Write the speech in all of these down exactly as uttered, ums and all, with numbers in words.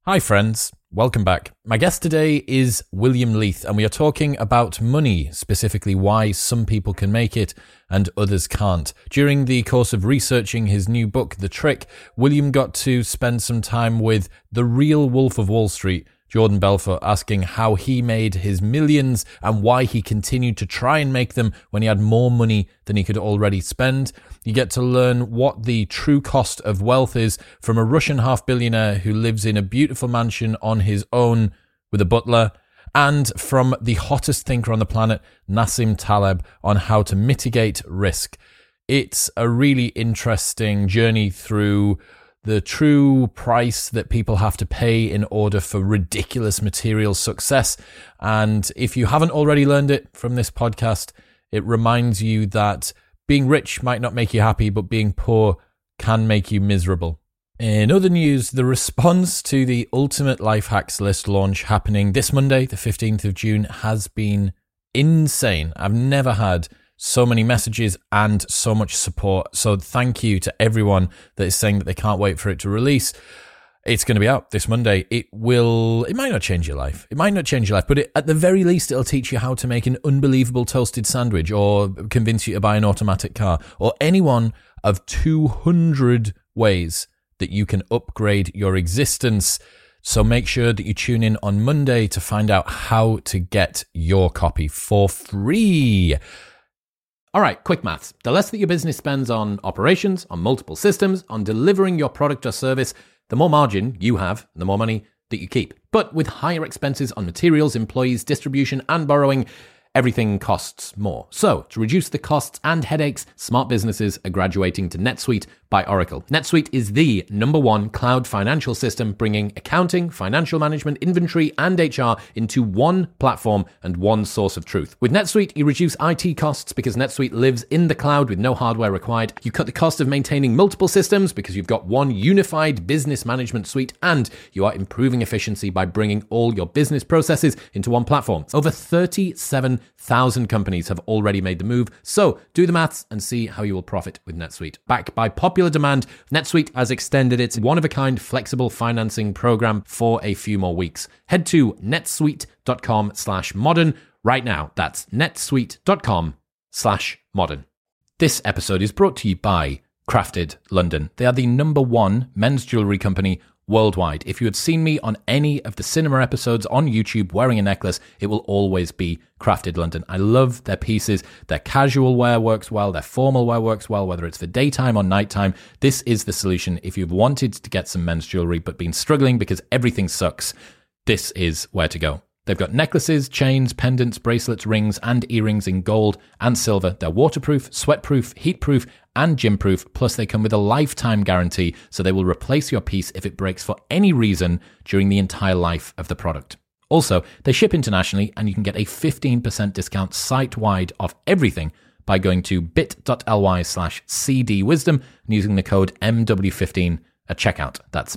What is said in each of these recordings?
Hi friends, welcome back. My guest today is William Leith, and we are talking about money, specifically why some people can make it and others can't. During the course of researching his new book, The Trick, William got to spend some time with the real Wolf of Wall Street, Jordan Belfort, asking how he made his millions and why he continued to try and make them when he had more money than he could already spend. You get to learn what the true cost of wealth is from a Russian half-billionaire who lives in a beautiful mansion on his own with a butler, and from the hottest thinker on the planet, Nassim Taleb, on how to mitigate risk. It's a really interesting journey through the true price that people have to pay in order for ridiculous material success. And if you haven't already learned it from this podcast, it reminds you that being rich might not make you happy, but being poor can make you miserable. In other news, the response to the Ultimate Life Hacks List launch happening this Monday, the fifteenth of June, has been insane. I've never had so many messages and so much support. So thank you to everyone that is saying that they can't wait for it to release. It's going to be out this Monday. It will, it might not change your life. It might not change your life, but it, at the very least, it'll teach you how to make an unbelievable toasted sandwich or convince you to buy an automatic car or any one of two hundred ways that you can upgrade your existence. So make sure that you tune in on Monday to find out how to get your copy for free. All right, quick maths. The less that your business spends on operations, on multiple systems, on delivering your product or service, the more margin you have, the more money that you keep. But with higher expenses on materials, employees, distribution, and borrowing, everything costs more. So, to reduce the costs and headaches, smart businesses are graduating to NetSuite by Oracle. NetSuite is the number one cloud financial system, bringing accounting, financial management, inventory, and H R into one platform and one source of truth. With NetSuite, you reduce I T costs because NetSuite lives in the cloud with no hardware required. You cut the cost of maintaining multiple systems because you've got one unified business management suite, and you are improving efficiency by bringing all your business processes into one platform. Over thirty-seven thousand companies have already made the move, so do the maths and see how you will profit with NetSuite. Backed by popular demand, NetSuite has extended its one-of-a-kind flexible financing program for a few more weeks. Head to netsuite.com slash modern right now. That's netsuite.com slash modern. This episode is brought to you by Crafted London. They are the number one men's jewelry company worldwide. If you have seen me on any of the cinema episodes on YouTube wearing a necklace, it will always be Crafted London. I love their pieces. Their casual wear works well. Their formal wear works well, whether it's for daytime or nighttime. This is the solution. If you've wanted to get some men's jewelry but been struggling because everything sucks, this is where to go. They've got necklaces, chains, pendants, bracelets, rings, and earrings in gold and silver. They're waterproof, sweatproof, heatproof, and gym-proof. Plus, they come with a lifetime guarantee, so they will replace your piece if it breaks for any reason during the entire life of the product. Also, they ship internationally, and you can get a fifteen percent discount site-wide off everything by going to bit.ly slash cdwisdom and using the code M W fifteen at checkout. That's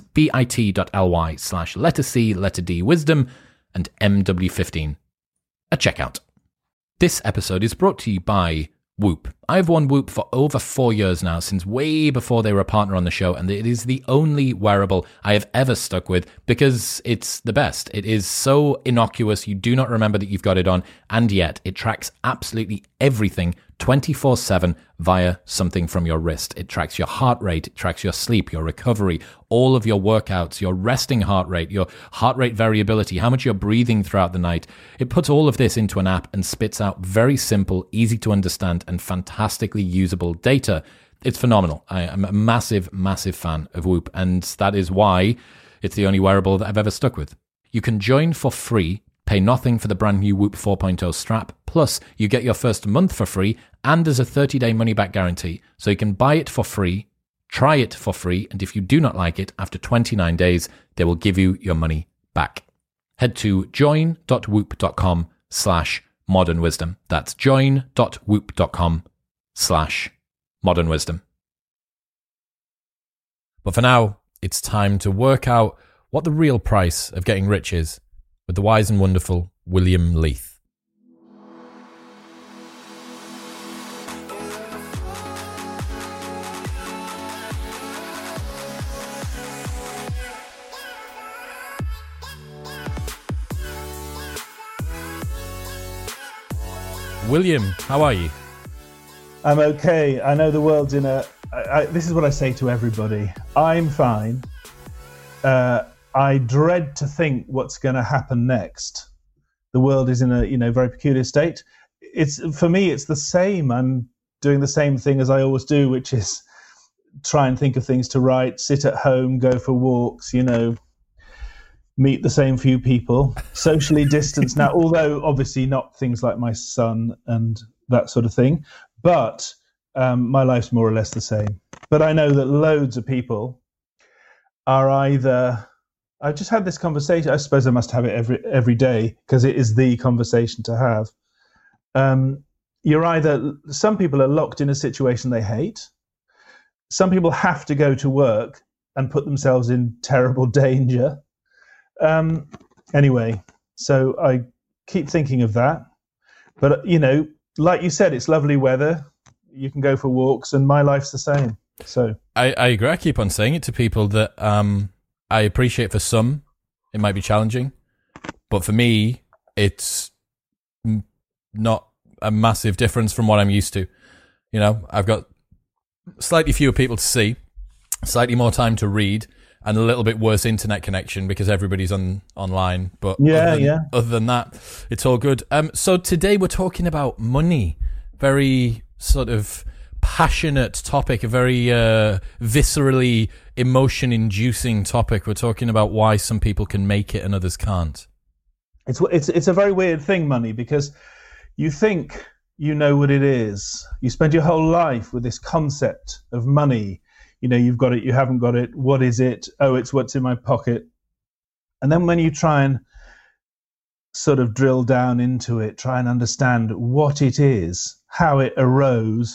bit.ly slash letter C, letter D, wisdom, and M W fifteen at checkout. This episode is brought to you by Whoop. I've worn Whoop for over four years now, since way before they were a partner on the show, and it is the only wearable I have ever stuck with because it's the best. It is so innocuous, you do not remember that you've got it on, and yet it tracks absolutely everything twenty-four seven via something from your wrist. It tracks your heart rate, it tracks your sleep, your recovery, all of your workouts, your resting heart rate, your heart rate variability, how much you're breathing throughout the night. It puts all of this into an app and spits out very simple, easy to understand, and fantastically usable data. It's phenomenal. I am a massive, massive fan of Whoop, and that is why it's the only wearable that I've ever stuck with. You can join for free, pay nothing for the brand new Whoop four point oh strap, plus you get your first month for free, and there's a thirty-day money-back guarantee. So you can buy it for free, try it for free, and if you do not like it, after twenty-nine days, they will give you your money back. Head to join.whoop.com slash modern wisdom. That's join.whoop.com slash modern wisdom. But for now, it's time to work out what the real price of getting rich is with the wise and wonderful William Leith. William, how are you? I'm okay. I know the world's in a... I, I, this is what I say to everybody. I'm fine. Uh, I dread to think what's going to happen next. The world is in a, you know, very peculiar state. It's for me, it's the same. I'm doing the same thing as I always do, which is try and think of things to write, sit at home, go for walks, you know, meet the same few people, socially distance now, although obviously not things like my son and that sort of thing. But um, my life's more or less the same. But I know that loads of people are either... I just had this conversation. I suppose I must have it every every day because it is the conversation to have. Um, you're either... Some people are locked in a situation they hate. Some people have to go to work and put themselves in terrible danger. Um, anyway, so I keep thinking of that. But, you know, like you said, it's lovely weather. You can go for walks, and my life's the same. So I, I agree. I keep on saying it to people that um, I appreciate for some, it might be challenging. But for me, it's not a massive difference from what I'm used to. You know, I've got slightly fewer people to see, slightly more time to read, and a little bit worse internet connection because everybody's on online. But yeah, other than, yeah. other than that, it's all good. Um, so today we're talking about money. Very sort of passionate topic, a very uh, viscerally emotion-inducing topic. We're talking about why some people can make it and others can't. It's it's it's a very weird thing, money, because you think you know what it is. You spend your whole life with this concept of money. You know, you've got it, you haven't got it. What is it? Oh, it's what's in my pocket. And then when you try and sort of drill down into it, try and understand what it is, how it arose,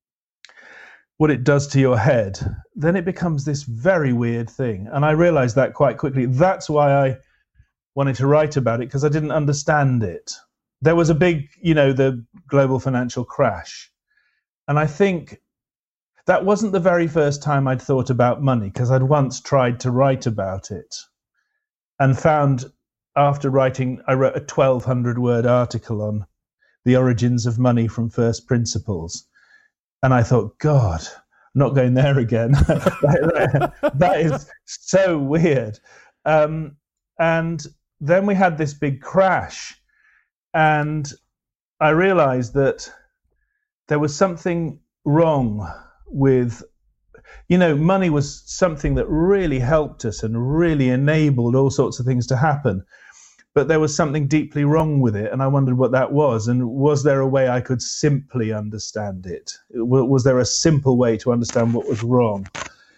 what it does to your head, then it becomes this very weird thing. And I realized that quite quickly. That's why I wanted to write about it, because I didn't understand it. There was a big, you know, the global financial crash. And I think that wasn't the very first time I'd thought about money, because I'd once tried to write about it and found after writing, I wrote a twelve hundred word article on the origins of money from first principles. And I thought, God, I'm not going there again. that, that is so weird. Um, and then we had this big crash. And I realized that there was something wrong with, you know, money was something that really helped us and really enabled all sorts of things to happen. But there was something deeply wrong with it, and I wondered what that was. And was there a way I could simply understand it? Was there a simple way to understand what was wrong?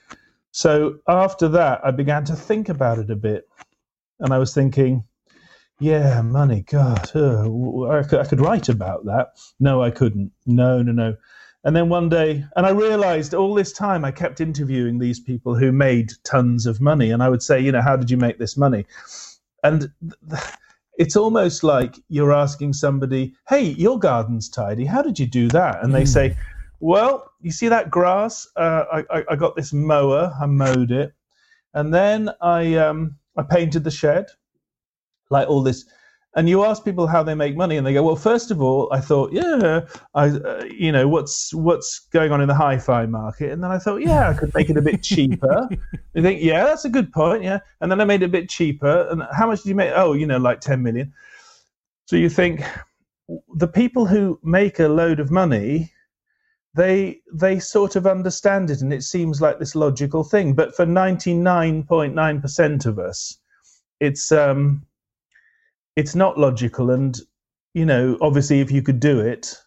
So after that, I began to think about it a bit. And I was thinking, yeah, money, God, uh, I, could, I could write about that. No, I couldn't. No, no, no. And then one day, and I realized all this time I kept interviewing these people who made tons of money. And I would say, you know, how did you make this money? And it's almost like you're asking somebody, hey, your garden's tidy. How did you do that? And they mm. say, well, you see that grass? Uh, I, I got this mower. I mowed it. And then I um, I painted the shed, like all this. And you ask people how they make money, and they go, well, first of all, I thought, yeah, I, uh, you know, what's what's going on in the hi-fi market? And then I thought, yeah, I could make it a bit cheaper. You think, yeah, that's a good point, yeah. And then I made it a bit cheaper. And how much did you make? Oh, you know, like ten million. So you think the people who make a load of money, they they sort of understand it, and it seems like this logical thing. But for ninety-nine point nine percent of us, it's um. It's not logical, and, you know, obviously if you could do it,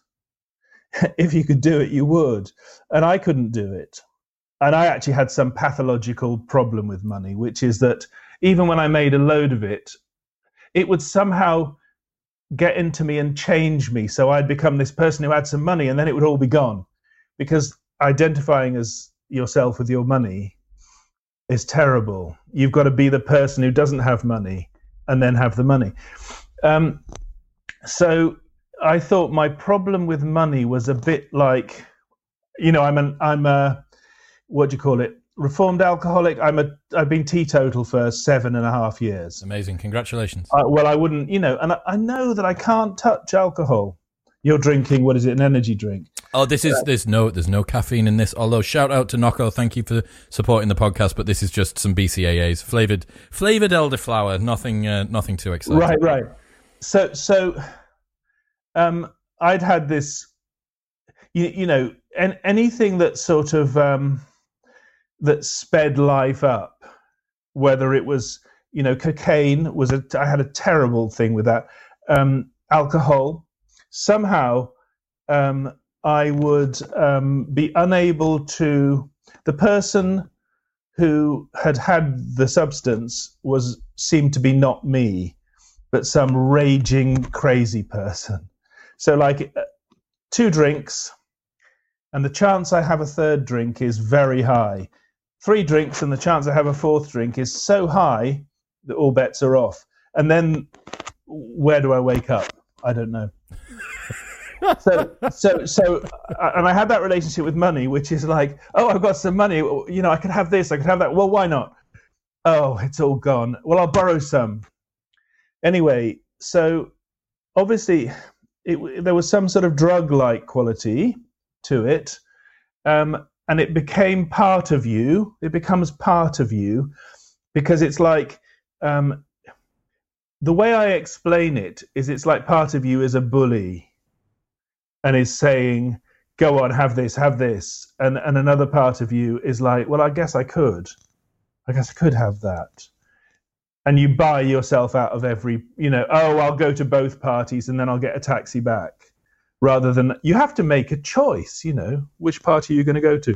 if you could do it, you would. And I couldn't do it. And I actually had some pathological problem with money, which is that even when I made a load of it, it would somehow get into me and change me. So I'd become this person who had some money, and then it would all be gone. Because identifying as yourself with your money is terrible. You've got to be the person who doesn't have money and then have the money. Um, so I thought my problem with money was a bit like, you know, I'm an, I'm a, what do you call it? Reformed alcoholic. I'm a, I've been teetotal for seven and a half years. Amazing. Congratulations. Uh, well, I wouldn't, you know, and I, I know that I can't touch alcohol. You're drinking, what is it, an energy drink? Oh, this is, there's no, there's no caffeine in this. Although, shout out to Nocco, thank you for supporting the podcast. But this is just some B C A As, flavored, flavored elderflower. Nothing, uh, nothing too exciting. Right, right. So, so, um, I'd had this, you, you know, and anything that sort of um, that sped life up, whether it was, you know, cocaine was a, I had a terrible thing with that. Um, alcohol. Somehow, um, I would um, be unable to. The person who had had the substance was seemed to be not me, but some raging crazy person. So, like, two drinks, and the chance I have a third drink is very high. Three drinks, and the chance I have a fourth drink is so high that all bets are off. And then, where do I wake up? I don't know. so, so, so, and I had that relationship with money, which is like, oh, I've got some money. You know, I could have this, I could have that. Well, why not? Oh, it's all gone. Well, I'll borrow some. Anyway, so obviously, it, there was some sort of drug-like quality to it, um, and it became part of you. It becomes part of you because it's like. Um, the way I explain it is it's like part of you is a bully and is saying, go on, have this, have this. And and another part of you is like, well, I guess I could. I guess I could have that. And you buy yourself out of every, you know, oh, I'll go to both parties and then I'll get a taxi back. Rather than, you have to make a choice, you know, which party are you going to go to?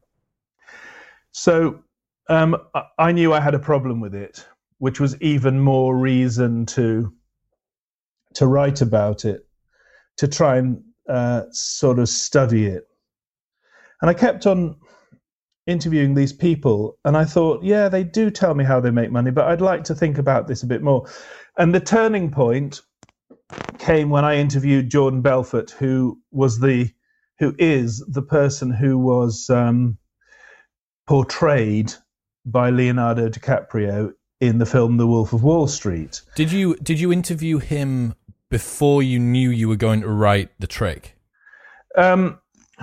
So um, I knew I had a problem with it, which was even more reason to to write about it, to try and uh, sort of study it. And I kept on interviewing these people, and I thought, yeah, they do tell me how they make money, but I'd like to think about this a bit more. And the turning point came when I interviewed Jordan Belfort, who was the, who is the person who was um, portrayed by Leonardo DiCaprio in the film The Wolf of Wall Street. Did you did you interview him before you knew you were going to write The Trick? Um,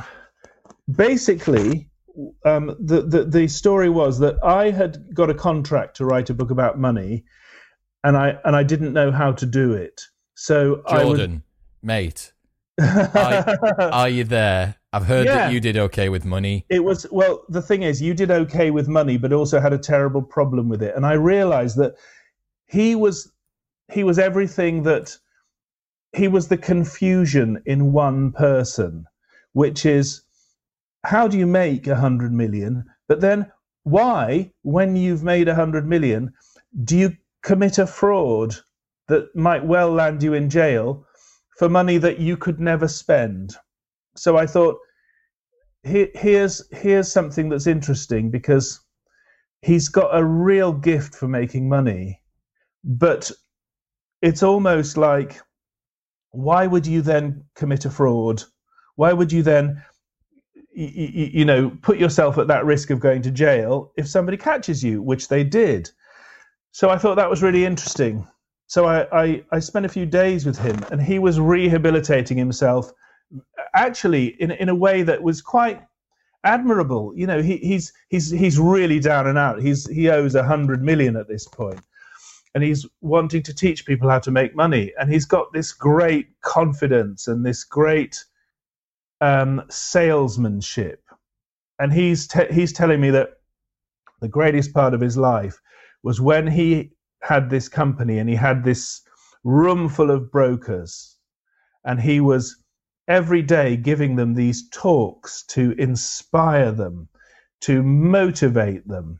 basically, um, the, the the story was that I had got a contract to write a book about money, and I and I didn't know how to do it. So Jordan, I would... mate, are, are you there? I've heard yeah. that you did okay with money. It was, well, the thing is, you did okay with money, but also had a terrible problem with it. And I realized that he was he was everything that he was the confusion in one person, which is, how do you make a hundred million? But then why, when you've made a hundred million, do you commit a fraud that might well land you in jail for money that you could never spend? So I thought, here, here's here's something that's interesting, because he's got a real gift for making money, but it's almost like, why would you then commit a fraud? Why would you then, you, you know, put yourself at that risk of going to jail if somebody catches you, which they did? So I thought that was really interesting. So I, I, I spent a few days with him, and he was rehabilitating himself, actually in in a way that was quite admirable. You know, he, he's he's he's really down and out. He's he owes a hundred million at this point, and he's wanting to teach people how to make money. And he's got this great confidence and this great um, salesmanship. And he's te- he's telling me that the greatest part of his life was when he had this company and he had this room full of brokers, and he was every day giving them these talks to inspire them, to motivate them.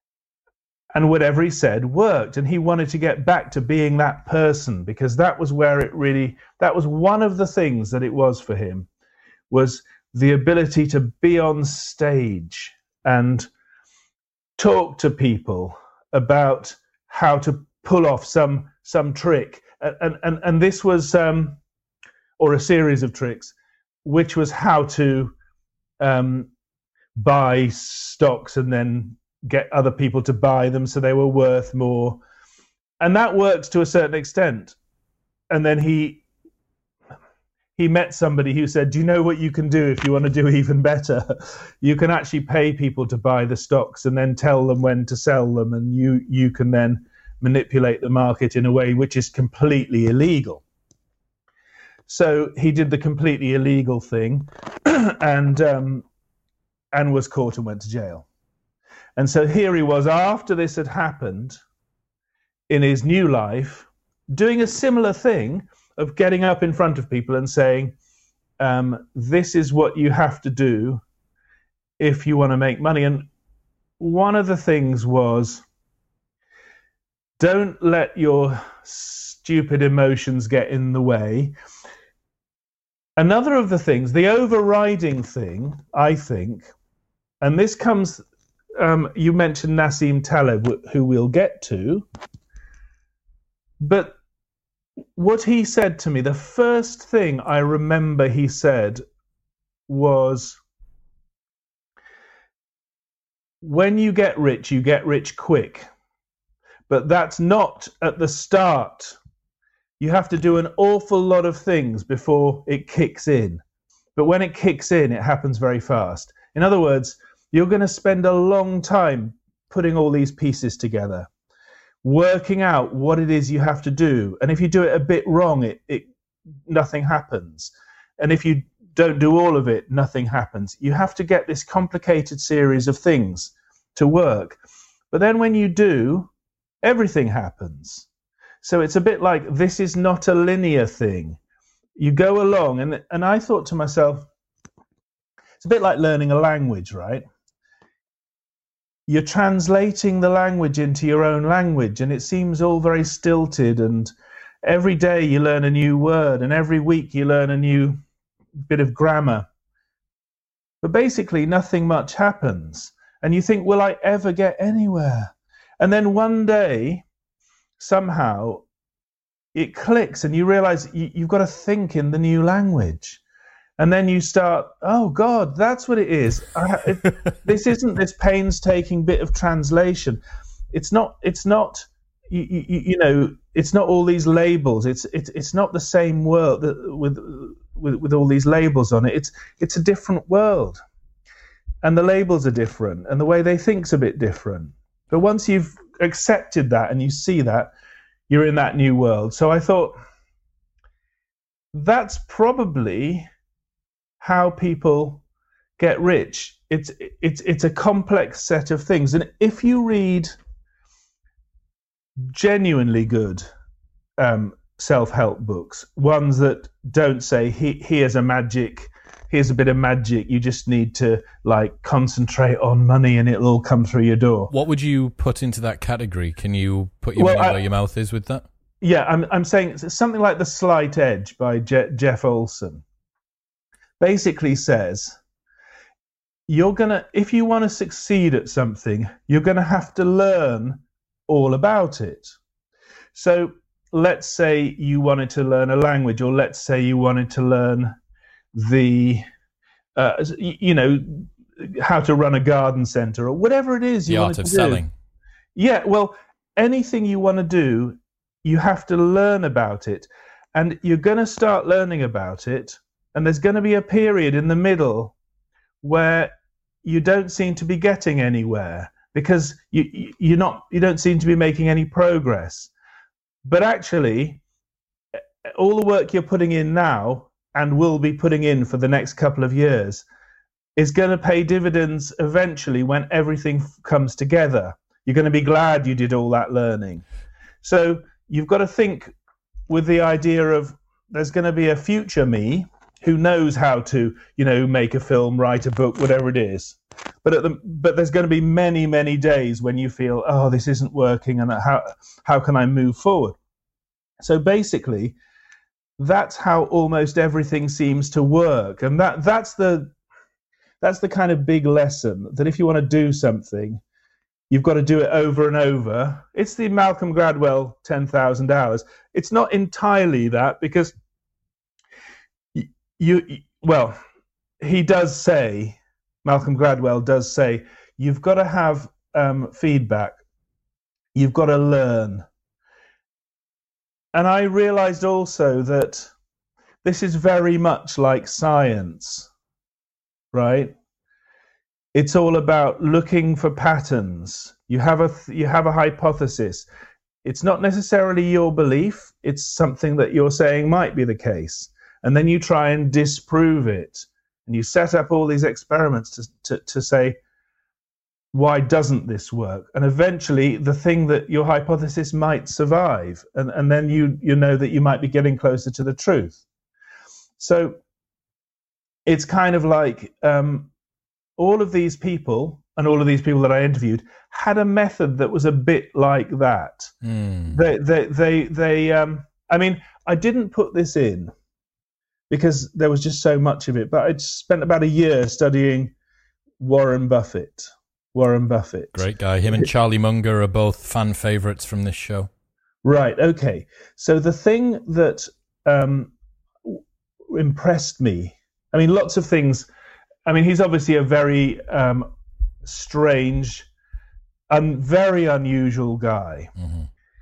And whatever he said worked. And he wanted to get back to being that person, because that was where it really, that was one of the things that it was for him, was the ability to be on stage and talk to people about how to pull off some some trick. And and, and this was, um, or a series of tricks, which was how to um, buy stocks and then get other people to buy them so they were worth more. And that works to a certain extent. And then he he met somebody who said, do you know what you can do if you want to do even better? You can actually pay people to buy the stocks and then tell them when to sell them, and you you can then manipulate the market in a way which is completely illegal. So he did the completely illegal thing and um, and was caught and went to jail. And so here he was, after this had happened in his new life, doing a similar thing of getting up in front of people and saying, um, this is what you have to do if you want to make money. And one of the things was, don't let your stupid emotions get in the way. Another of the things, the overriding thing, I think, and this comes, um, you mentioned Nassim Taleb, who we'll get to, but what he said to me, the first thing I remember he said was, when you get rich, you get rich quick. But that's not at the start. You have to do an awful lot of things before it kicks in. But when it kicks in, it happens very fast. In other words, you're going to spend a long time putting all these pieces together, working out what it is you have to do. And if you do it a bit wrong, it, it nothing happens. And if you don't do all of it, nothing happens. You have to get this complicated series of things to work. But then when you do, everything happens. So it's a bit like, this is not a linear thing. You go along, and and I thought to myself, it's a bit like learning a language, right? You're translating the language into your own language, and it seems all very stilted, and every day you learn a new word, and every week you learn a new bit of grammar. But basically nothing much happens. And you think, will I ever get anywhere? And then one day, somehow, it clicks and you realize you, you've got to think in the new language. And then you start, oh God, that's what it is. I, it, this isn't this painstaking bit of translation. It's not, it's not, you, you, you know, it's not all these labels. It's, it's, it's not the same world that, with, with, with all these labels on it. It's, it's a different world. And the labels are different, and the way they think's a bit different. But once you've accepted that and you see that, you're in that new world. So I thought, that's probably how people get rich. It's it's it's a complex set of things. And if you read genuinely good um, self-help books, ones that don't say, he, here's a magic, here's a bit of magic, you just need to like concentrate on money and it'll all come through your door. What would you put into that category? Can you put your well, money I, where your mouth is with that? Yeah, I'm I'm saying something like The Slight Edge by Je- Jeff Olson basically says, you're gonna, if you want to succeed at something, you're gonna have to learn all about it. So let's say you wanted to learn a language, or let's say you wanted to learn the, uh, you know, how to run a garden center, or whatever it is you the want art to of do. selling. Yeah, well, anything you want to do, you have to learn about it, and you're going to start learning about it, and there's going to be a period in the middle where you don't seem to be getting anywhere because you you're not you don't seem to be making any progress. But actually, all the work you're putting in now and will be putting in for the next couple of years is going to pay dividends eventually when everything comes together. You're going to be glad you did all that learning. So you've got to think with the idea of there's going to be a future me who knows how to, you know, make a film, write a book, whatever it is. But at the, but there's going to be many, many days when you feel, oh, this isn't working, and how how can I move forward? So basically, that's how almost everything seems to work, and that that's the that's the kind of big lesson, that if you want to do something, you've got to do it over and over. It's the Malcolm Gladwell ten thousand hours. It's not entirely that, because you, you well, he does say, Malcolm Gladwell does say, you've got to have um, feedback. You've got to learn. And I realized also that this is very much like science, right? It's all about looking for patterns. You have a th- you have a hypothesis. It's not necessarily your belief. It's something that you're saying might be the case. And then you try and disprove it. And you set up all these experiments to, to, to say, why doesn't this work? And eventually the thing that your hypothesis might survive. And, and then you, you know that you might be getting closer to the truth. So it's kind of like um, all of these people and all of these people that I interviewed had a method that was a bit like that. Mm. They, they, they, they um, I mean, I didn't put this in because there was just so much of it, but I spent about a year studying Warren Buffett. Warren Buffett. Great guy. Him and Charlie Munger are both fan favorites from this show. Right. Okay. So the thing that um, impressed me, I mean, lots of things. I mean, he's obviously a very um, strange and very unusual guy. Mm-hmm.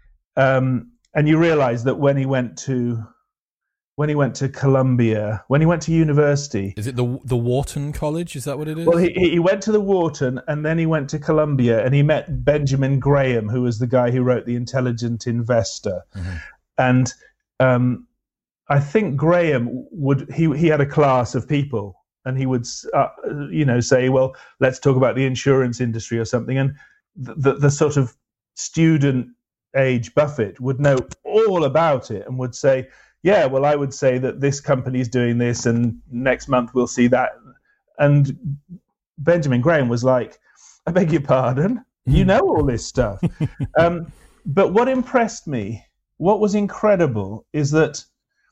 Um, and you realize that when he went to when he went to Columbia, when he went to university. Is it the the Wharton College? Is that what it is? Well, he, he went to the Wharton and then he went to Columbia and he met Benjamin Graham, who was the guy who wrote The Intelligent Investor. Mm-hmm. And um, I think Graham would, he, he had a class of people and he would, uh, you know, say, well, let's talk about the insurance industry or something. And the, the, the sort of student age Buffett would know all about it and would say, yeah, well, I would say that this company is doing this and next month we'll see that. And Benjamin Graham was like, I beg your pardon, you know all this stuff. um, but what impressed me, what was incredible is that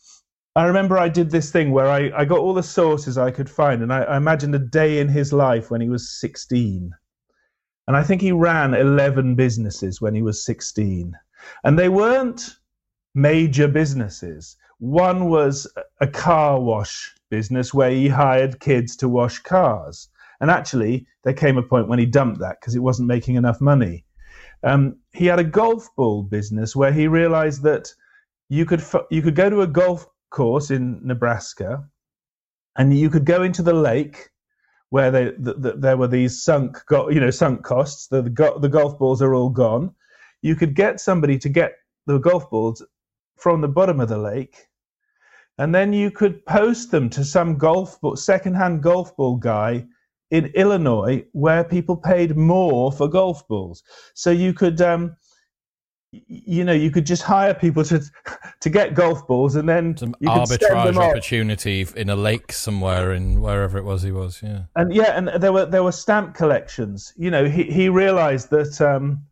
I remember I did this thing where I, I got all the sources I could find and I, I imagined a day in his life when he was sixteen. And I think he ran eleven businesses when he was sixteen. And they weren't major businesses. One was a car wash business where he hired kids to wash cars. And actually, there came a point when he dumped that because it wasn't making enough money. Um, he had a golf ball business where he realized that you could you could go to a golf course in Nebraska and you could go into the lake where they, the, the, there were these sunk, you know, sunk costs. The, the, the golf balls are all gone. You could get somebody to get the golf balls from the bottom of the lake, and then you could post them to some golf ball, secondhand golf ball guy in Illinois where people paid more for golf balls. So you could, um, you know, you could just hire people to to get golf balls, and then some you could arbitrage opportunity in a lake somewhere in wherever it was he was. Yeah, and yeah, and there were there were stamp collections. You know, he he realized that. Um,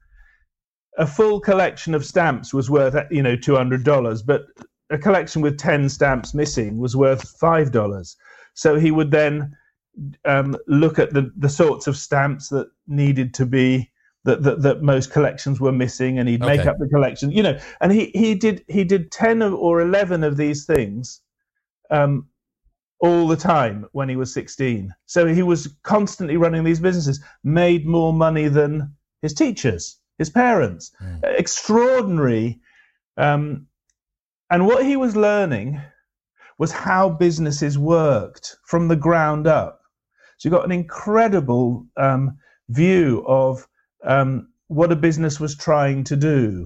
A full collection of stamps was worth, you know, two hundred dollars, but a collection with ten stamps missing was worth five dollars. So he would then um, look at the, the sorts of stamps that needed to be, that, that, that most collections were missing, and he'd make okay. up the collection, you know, and he, he did he did ten or eleven of these things um, all the time when he was sixteen. So he was constantly running these businesses, made more money than his teachers. His parents, mm. extraordinary. Um, and what he was learning was how businesses worked from the ground up. So you got an incredible um, view of um, what a business was trying to do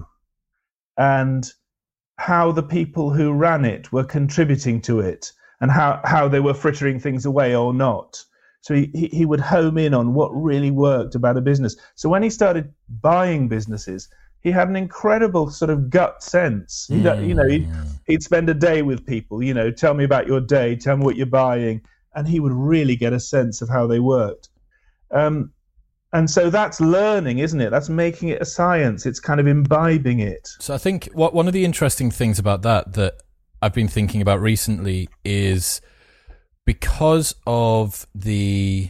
and how the people who ran it were contributing to it and how, how they were frittering things away or not. So he, he would home in on what really worked about a business. So when he started buying businesses, he had an incredible sort of gut sense. He'd, mm. You know, he'd, he'd spend a day with people, you know, tell me about your day, tell me what you're buying. And he would really get a sense of how they worked. Um, and so that's learning, isn't it? That's making it a science. It's kind of imbibing it. So I think what one of the interesting things about that that I've been thinking about recently is because of the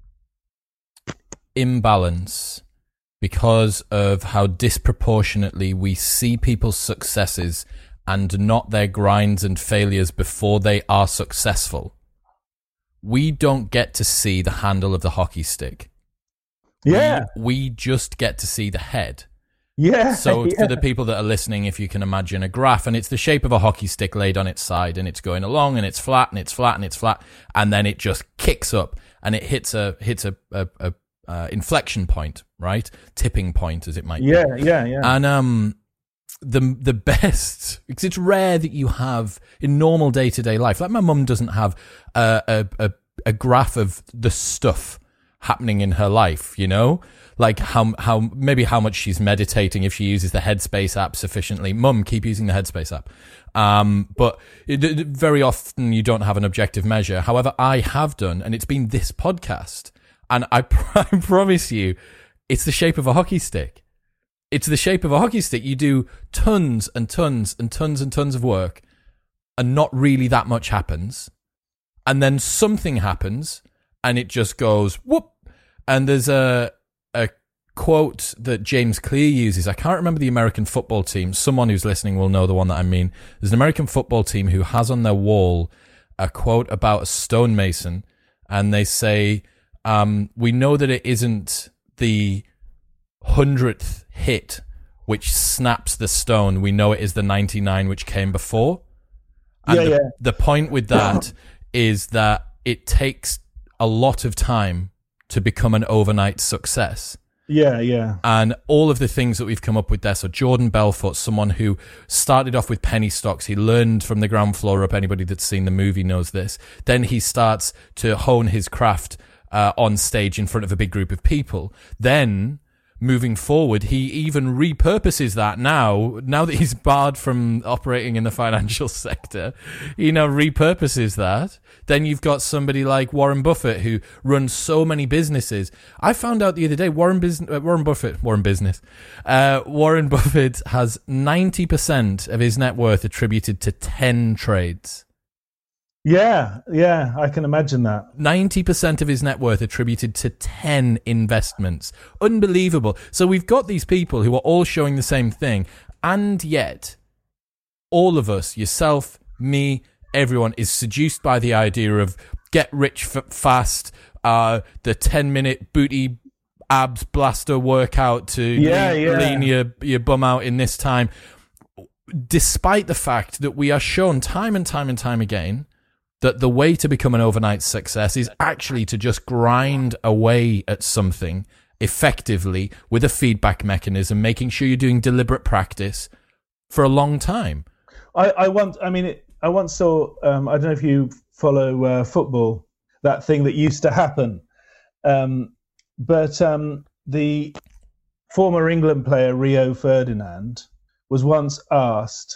imbalance, because of how disproportionately we see people's successes and not their grinds and failures before they are successful, we don't get to see the handle of the hockey stick. Yeah. We, we just get to see the head. Yeah. So yeah. for the people that are listening, if you can imagine a graph, and it's the shape of a hockey stick laid on its side, and it's going along, and it's flat, and it's flat, and it's flat, and then it just kicks up, and it hits a hits a, a, a uh, inflection point, right? Tipping point, as it might yeah, be. Yeah, yeah, yeah. And um, the the best, because it's rare that you have in normal day to day life. Like my mum doesn't have a, a a a graph of the stuff happening in her life, you know. Like how how maybe how much she's meditating if she uses the Headspace app sufficiently. Mum, keep using the Headspace app. Um, but it, it, very often you don't have an objective measure. However, I have done, and it's been this podcast. And I, pr- I promise you, it's the shape of a hockey stick. It's the shape of a hockey stick. You do tons and tons and tons and tons of work, and not really that much happens. And then something happens, and it just goes whoop. And there's a a quote that James Clear uses. I can't remember the American football team. Someone who's listening will know the one that I mean. There's an American football team who has on their wall a quote about a stonemason, and they say, um, we know that it isn't the hundredth hit which snaps the stone. We know it is the ninety-nine which came before. And yeah, the, yeah. the point with that is that it takes a lot of time to become an overnight success. Yeah, yeah. And all of the things that we've come up with there. So Jordan Belfort, someone who started off with penny stocks. He learned from the ground floor up. Anybody that's seen the movie knows this. Then he starts to hone his craft uh, on stage in front of a big group of people. Then, moving forward, he even repurposes that now. Now that he's barred from operating in the financial sector, he now repurposes that. Then you've got somebody like Warren Buffett who runs so many businesses. I found out the other day, Warren, Bus- uh, Warren Buffett, Warren Business, uh, Warren Buffett has ninety percent of his net worth attributed to ten trades. Yeah, yeah, I can imagine that. ninety percent of his net worth attributed to ten investments. Unbelievable. So we've got these people who are all showing the same thing, and yet all of us, yourself, me, everyone, is seduced by the idea of get rich f- fast, uh, the ten-minute booty abs blaster workout to yeah, lean, yeah. lean your, your bum out in this time, despite the fact that we are shown time and time and time again that the way to become an overnight success is actually to just grind away at something effectively with a feedback mechanism, making sure you're doing deliberate practice for a long time. I, I once, I mean, it, I once saw, um, I don't know if you follow uh, football, that thing that used to happen. Um, but um, the former England player Rio Ferdinand was once asked,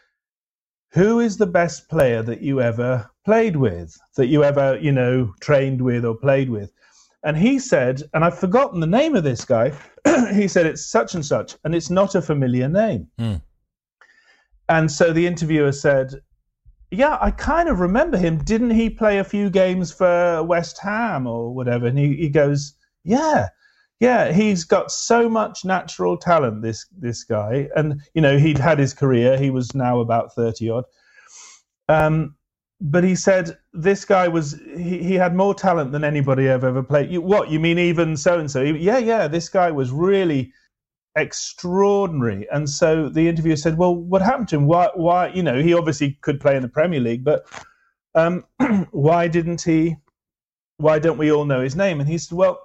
who is the best player that you ever played with, that you ever, you know, trained with or played with? And he said, and I've forgotten the name of this guy, he said, it's such and such, and it's not a familiar name. Mm. And so the interviewer said, yeah, I kind of remember him. Didn't he play a few games for West Ham or whatever? And he, he goes, yeah, yeah, he's got so much natural talent, this this guy. And, you know, he'd had his career. He was now about thirty odd. Um, but he said this guy was, he, he had more talent than anybody I've ever played. You, what, you mean even so-and-so? Yeah, yeah, this guy was really extraordinary. And so the interviewer said, well, what happened to him? Why, why, you know, he obviously could play in the Premier League, but um, why didn't he, why don't we all know his name? And he said, well,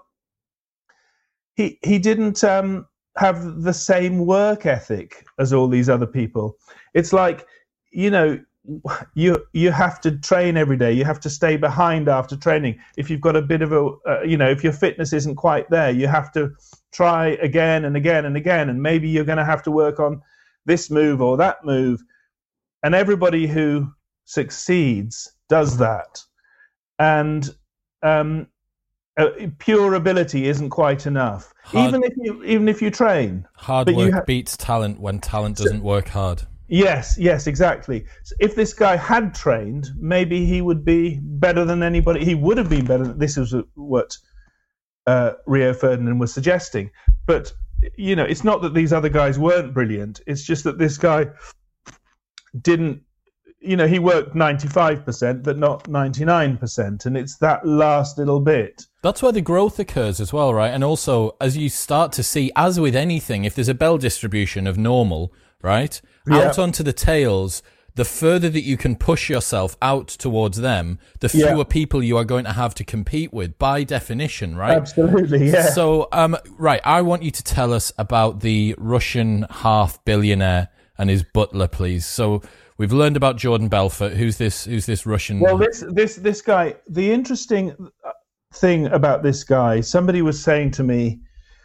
he, he didn't um, have the same work ethic as all these other people. It's like, you know, you you have to train every day. You have to stay behind after training. If you've got a bit of a, uh, you know, if your fitness isn't quite there, you have to try again and again and again. And maybe you're going to have to work on this move or that move. And everybody who succeeds does that. And um, uh, pure ability isn't quite enough. Hard, even if you even if you train, hard but work you ha- beats talent when talent doesn't work hard. Yes, yes, exactly. So if this guy had trained, maybe he would be better than anybody. He would have been better. This is what uh, Rio Ferdinand was suggesting. But, you know, it's not that these other guys weren't brilliant. It's just that this guy didn't you know, he worked ninety-five percent, but not ninety-nine percent. And it's that last little bit. That's where the growth occurs as well, right? And also, as you start to see, as with anything, if there's a bell distribution of normal, right, Yeah. out onto the tails, the further that you can push yourself out towards them, the fewer Yeah. people you are going to have to compete with, by definition, right? Absolutely, yeah. So, um, right, I want you to tell us about the Russian half-billionaire and his butler, please. So, we've learned about Jordan Belfort. Who's this? Who's this Russian? Well, this this this guy. The interesting thing about this guy, somebody was saying to me,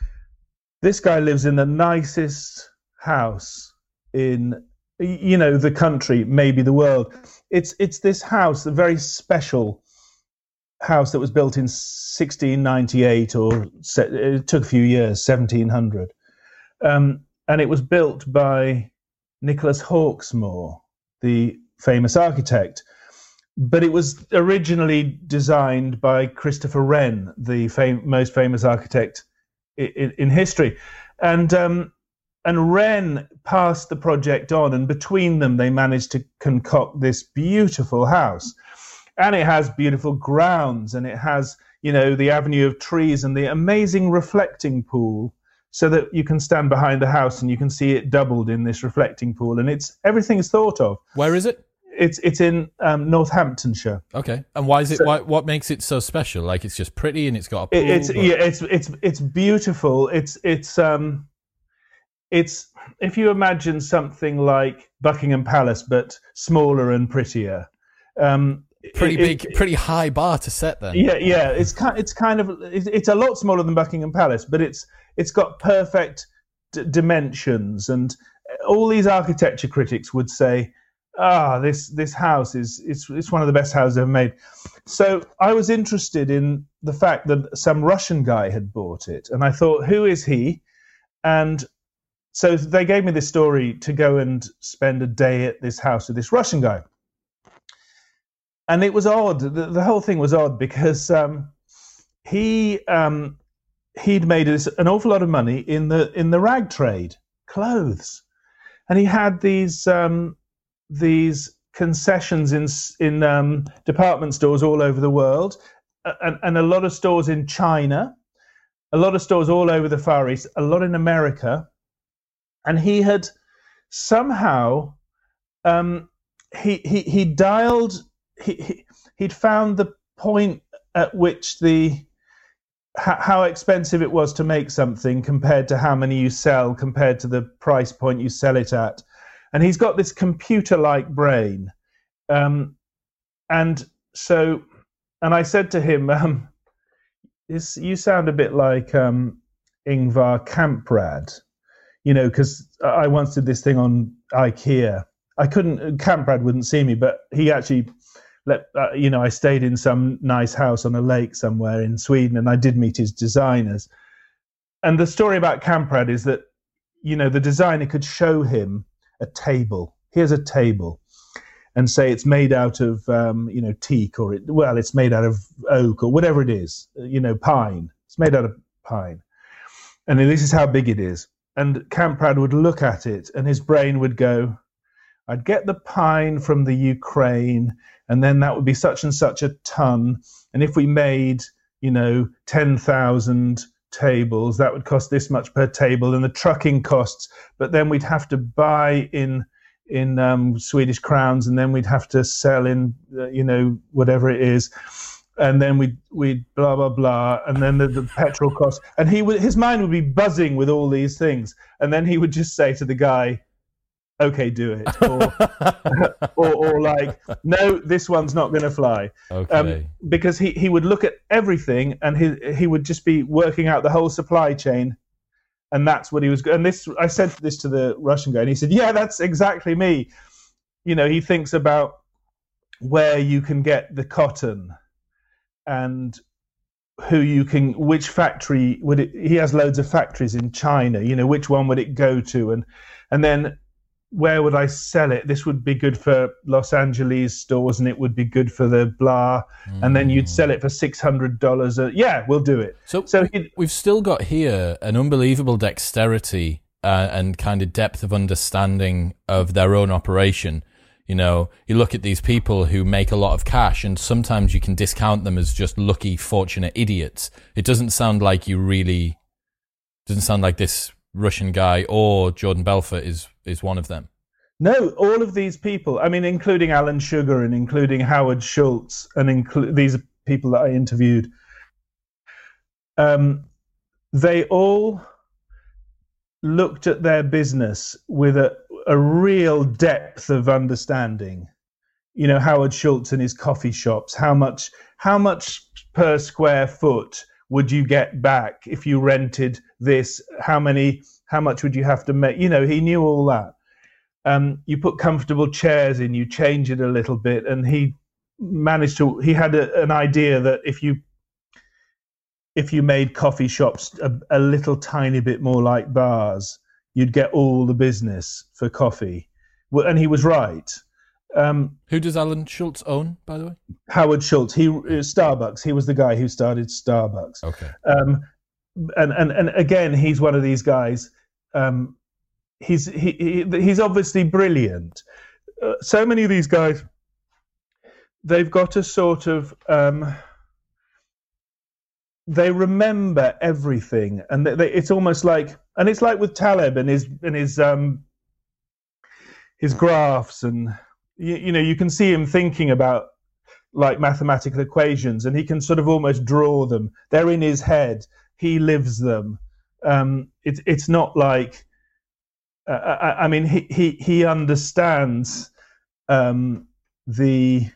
this guy lives in the nicest house in, you know, the country, maybe the world. It's it's this house, a very special house that was built in sixteen ninety-eight, or it took a few years, seventeen hundred, um, and it was built by Nicholas Hawksmoor, the famous architect. But it was originally designed by Christopher Wren, the fam- most famous architect in, in history. And um, and Wren passed the project on, and between them they managed to concoct this beautiful house. And it has beautiful grounds, and it has, you know, the avenue of trees and the amazing reflecting pool, so that you can stand behind the house and you can see it doubled in this reflecting pool. And it's everything is thought of. Where is it? It's it's in um, Northamptonshire. Okay, and why is it? So- why, what makes it so special? Like, it's just pretty and it's got a pool. It, it's but- yeah, it's it's it's beautiful. It's it's um, it's if you imagine something like Buckingham Palace but smaller and prettier. Um, pretty it- big, it- pretty high bar to set then. Yeah, yeah. It's kind it's kind of it's, it's a lot smaller than Buckingham Palace, but it's it's got perfect d- dimensions, and all these architecture critics would say, ah, this this house is it's it's one of the best houses ever made. So I was interested in the fact that some Russian guy had bought it, and I thought, who is he? And so they gave me this story to go and spend a day at this house with this Russian guy. And it was odd. The, the whole thing was odd because um, he um, he'd made this, an awful lot of money in the in the rag trade, clothes, and he had these. Um, these concessions in in um, department stores all over the world, and, and a lot of stores in China, a lot of stores all over the Far East, a lot in America. And he had somehow um, he, he he dialed he, he he'd found the point at which the how expensive it was to make something compared to how many you sell, compared to the price point you sell it at. And he's got this computer-like brain. Um, and so, and I said to him, um, this, you sound a bit like um, Ingvar Kamprad, you know, because I once did this thing on IKEA. I couldn't, Kamprad wouldn't see me, but he actually let, uh, you know, I stayed in some nice house on a lake somewhere in Sweden, and I did meet his designers. And the story about Kamprad is that, you know, the designer could show him a table. Here's a table, and say it's made out of um, you know, teak, or it, well, it's made out of oak, or whatever it is, you know, pine. It's made out of pine, and this is how big it is. And Kamprad would look at it, and his brain would go, "I'd get the pine from the Ukraine, and then that would be such and such a ton. And if we made, you know, ten thousand tables, that would cost this much per table, and the trucking costs, but then we'd have to buy in in um, Swedish crowns, and then we'd have to sell in uh, you know, whatever it is, and then we'd we'd blah blah blah, and then the, the petrol costs." And he would, his mind would be buzzing with all these things, and then he would just say to the guy, "Okay, do it," or or, or like, "No, this one's not going to fly." Okay. Um, because he, he would look at everything, and he he would just be working out the whole supply chain, and that's what he was. And this, I said this to the Russian guy, and he said, "Yeah, that's exactly me." You know, he thinks about where you can get the cotton, and who you can, which factory would it? He has loads of factories in China. You know, which one would it go to, and and then, where would I sell it? This would be good for Los Angeles stores, and it would be good for the blah. Mm. And then you'd sell it for six hundred dollars. Yeah, we'll do it. So, so we've still got here an unbelievable dexterity uh, and kind of depth of understanding of their own operation. You know, you look at these people who make a lot of cash, and sometimes you can discount them as just lucky, fortunate idiots. It doesn't sound like you really, doesn't sound like this Russian guy or Jordan Belfort is is one of them. No, all of these people, I mean, including Alan Sugar and including Howard Schultz, and inclu- these are people that I interviewed, um, they all looked at their business with a, a real depth of understanding. You know, Howard Schultz and his coffee shops, how much, how much per square foot would you get back if you rented this? How many, how much would you have to make? You know, he knew all that. Um, you put comfortable chairs in, you change it a little bit, and he managed to. He had a, an idea that if you if you made coffee shops a, a little tiny bit more like bars, you'd get all the business for coffee. Well, and he was right. Um, Who does Alan Schultz own, by the way? Howard Schultz. He Starbucks. He was the guy who started Starbucks. Okay. Um, and and and again, he's one of these guys. Um, He's he, he he's obviously brilliant. Uh, so many of these guys, they've got a sort of um, they remember everything, and they, they, it's almost like, and it's like with Taleb and his and his um, his graphs, and you, you know, you can see him thinking about like mathematical equations, and he can sort of almost draw them. They're in his head. He lives them. Um, it's it's not like. Uh, I, I mean, he, he, he understands um, the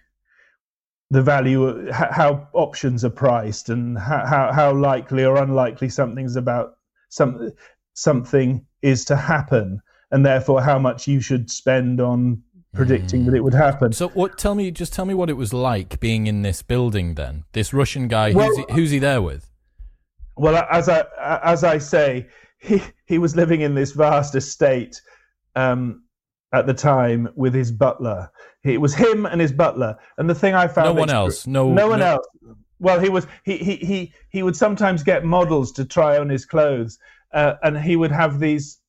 the value of how options are priced, and how, how likely or unlikely something's about some something is to happen, and therefore how much you should spend on predicting mm. that it would happen. So, what? Tell me, just tell me what it was like being in this building. Then, this Russian guy, well, who's he, who's he there with? Well, as I as I say. He he was living in this vast estate um, at the time with his butler. It was him and his butler. And the thing I found no one else, no, no one no... else. Well, he was he he he he would sometimes get models to try on his clothes, uh, and he would have these.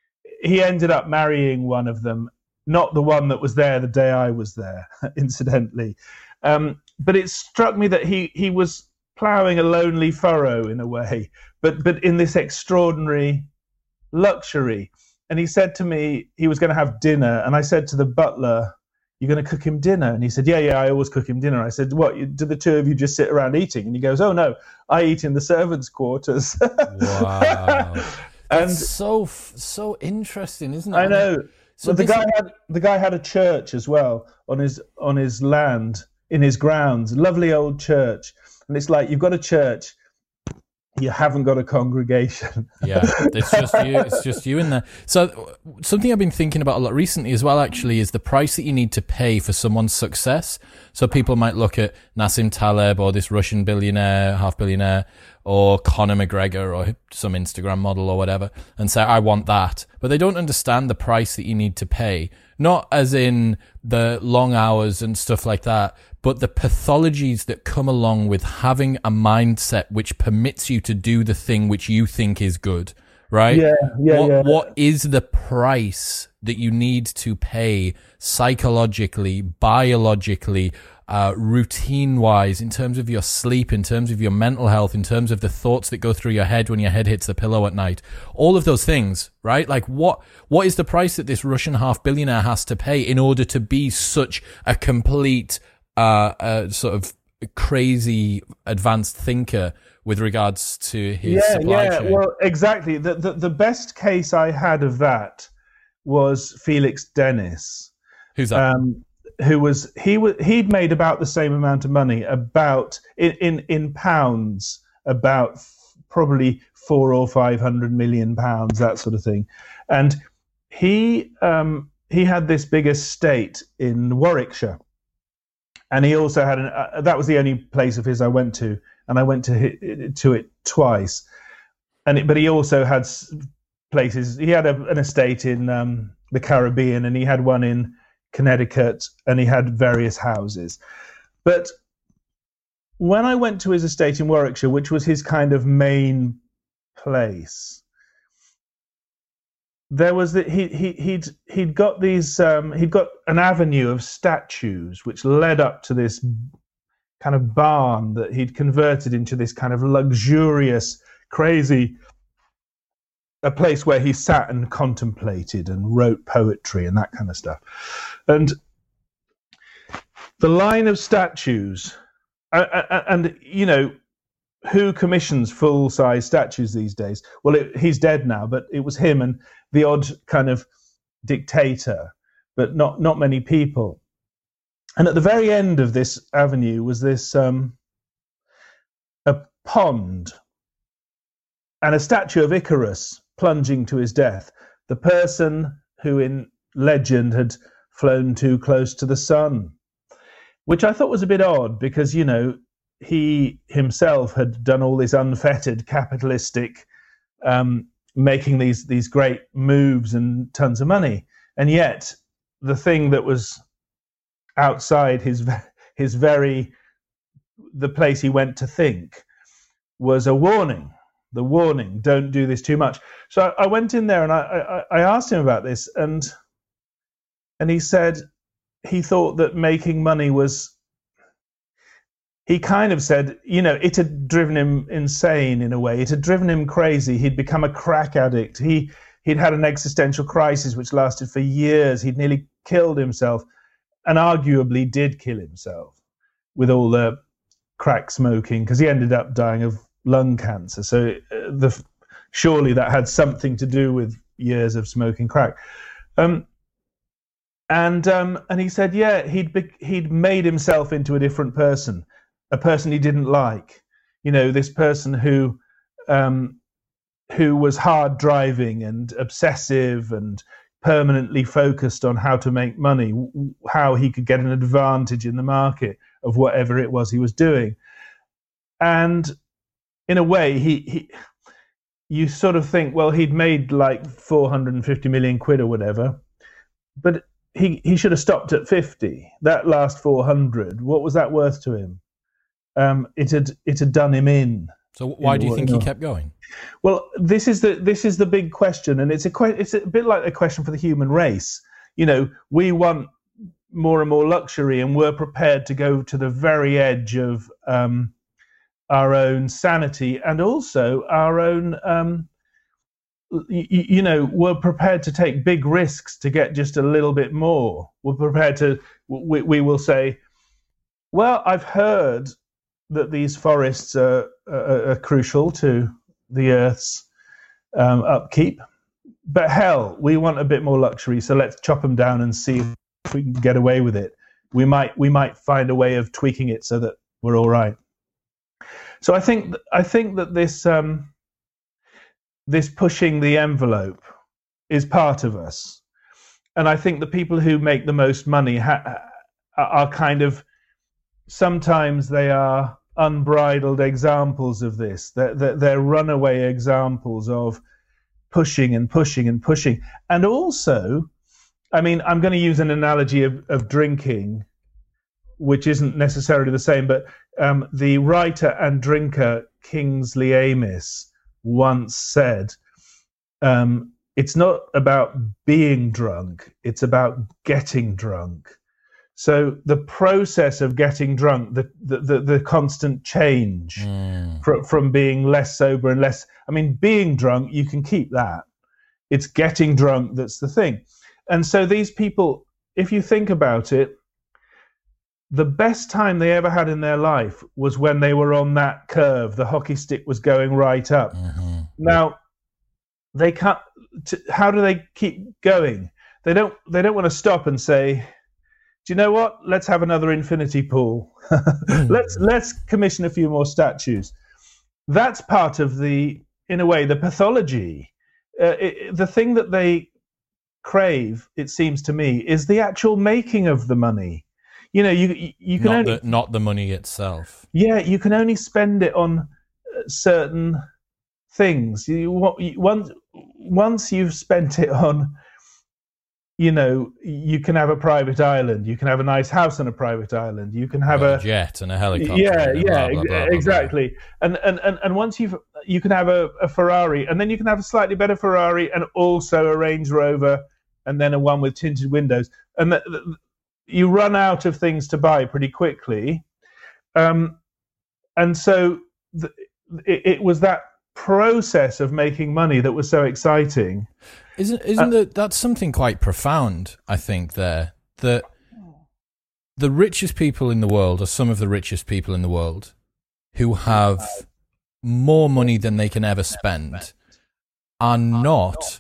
He ended up marrying one of them, not the one that was there the day I was there, incidentally. Um, but it struck me that he he was ploughing a lonely furrow in a way, but but in this extraordinary luxury. And he said to me he was going to have dinner, and I said to the butler, "You're going to cook him dinner?" And he said, "Yeah, yeah, I always cook him dinner." I said, "What, do the two of you just sit around eating?" And he goes, "Oh no, I eat in the servants' quarters." Wow. And That's so so interesting, isn't it? I know. So but the guy is... had the guy had a church as well on his on his land, in his grounds, lovely old church. And it's like, you've got a church, you haven't got a congregation. Yeah, it's just you. It's just you in there. So something I've been thinking about a lot recently as well, actually, is the price that you need to pay for someone's success. So people might look at Nassim Taleb or this Russian billionaire, half billionaire, or Conor McGregor or some Instagram model or whatever, and say, I want that. But they don't understand the price that you need to pay. Not as in the long hours and stuff like that, but the pathologies that come along with having a mindset which permits you to do the thing which you think is good, right? Yeah, yeah, what, yeah. What is the price that you need to pay psychologically, biologically, uh, routine-wise, in terms of your sleep, in terms of your mental health, in terms of the thoughts that go through your head when your head hits the pillow at night, all of those things, right? Like, what what is the price that this Russian half-billionaire has to pay in order to be such a complete, uh, uh sort of crazy advanced thinker with regards to his yeah, supply yeah. chain? Well, exactly. The, the the best case I had of that was Felix Dennis. Who's that? Um, who was he was he'd made about the same amount of money, about in in, in pounds, about probably four or five hundred million pounds, that sort of thing. And he um, he had this big estate in Warwickshire, and he also had an uh, that was the only place of his I went to, and I went to hit, to it twice. And it, but he also had places. He had a, an estate in um, the Caribbean, and he had one in Connecticut, and he had various houses. But when I went to his estate in Warwickshire, which was his kind of main place, there was the, he he he'd he'd got these um, he'd got an avenue of statues which led up to this kind of barn that he'd converted into this kind of luxurious, crazy, a place where he sat and contemplated and wrote poetry and that kind of stuff. And the line of statues, uh, and, you know, who commissions full-size statues these days? Well, it, he's dead now, but it was him and the odd kind of dictator, but not, not many people. And at the very end of this avenue was this um, a pond and a statue of Icarus plunging to his death, the person who in legend had flown too close to the sun, which I thought was a bit odd because, you know, he himself had done all this unfettered capitalistic, um, making these these great moves and tons of money, and yet the thing that was outside his his very the place he went to think was a warning. The warning: don't do this too much. So I, I went in there and I, I I asked him about this, and and he said he thought that making money was. He kind of said, you know, it had driven him insane in a way. It had driven him crazy. He'd become a crack addict. He he'd had an existential crisis which lasted for years. He'd nearly killed himself, and arguably did kill himself with all the crack smoking, because he ended up dying of lung cancer. So uh, the surely that had something to do with years of smoking crack. Um, and um, and he said, yeah, he'd be, he'd made himself into a different person. A person he didn't like, you know, this person who um, who was hard driving and obsessive and permanently focused on how to make money, how he could get an advantage in the market of whatever it was he was doing. And in a way, he, he you sort of think, well, he'd made like four hundred fifty million quid or whatever, but he, he should have stopped at fifty. That last four hundred, what was that worth to him? Um, it had it had done him in. So why in, do you think you know. he kept going? Well, this is the this is the big question, and it's a que- it's a bit like a question for the human race. You know, we want more and more luxury, and we're prepared to go to the very edge of um, our own sanity and also our own. Um, you, you know, we're prepared to take big risks to get just a little bit more. We're prepared to. We, we will say, well, I've heard that these forests are, are, are crucial to the Earth's um, upkeep. But hell, we want a bit more luxury, so let's chop them down and see if we can get away with it. We might we might find a way of tweaking it so that we're all right. So I think I think that this um, this pushing the envelope is part of us, and I think the people who make the most money ha- are kind of. Sometimes they are unbridled examples of this. They're, they're, they're runaway examples of pushing and pushing and pushing. And also, I mean, I'm going to use an analogy of, of drinking, which isn't necessarily the same, but um, the writer and drinker Kingsley Amis once said, um, it's not about being drunk, it's about getting drunk. So the process of getting drunk, the the, the, the constant change mm. fr- from being less sober and less, I mean, being drunk, you can keep that. It's getting drunk that's the thing. And so these people, if you think about it, the best time they ever had in their life was when they were on that curve. The hockey stick was going right up. Mm-hmm. Now, they can't, t- how do they keep going? They don't, they don't want to stop and say, do you know what? Let's have another infinity pool. let's let's commission a few more statues. That's part of the, in a way, the pathology. Uh, it, the thing that they crave, it seems to me, is the actual making of the money. You know, you you can not only the, not the money itself. Yeah, you can only spend it on certain things. You, once once you've spent it on. You know, you can have a private island. You can have a nice house on a private island. You can have a, a jet and a helicopter. Yeah, and yeah, blah, blah, blah, blah, exactly. blah. And, and and and once you've you can have a, a Ferrari, and then you can have a slightly better Ferrari, and also a Range Rover, and then a one with tinted windows, and the, the, you run out of things to buy pretty quickly. Um, and so the, it, it was that process of making money that was so exciting. Isn't isn't uh, that that's something quite profound? I think there that the richest people in the world are some of the richest people in the world who have more money than they can ever spend are not.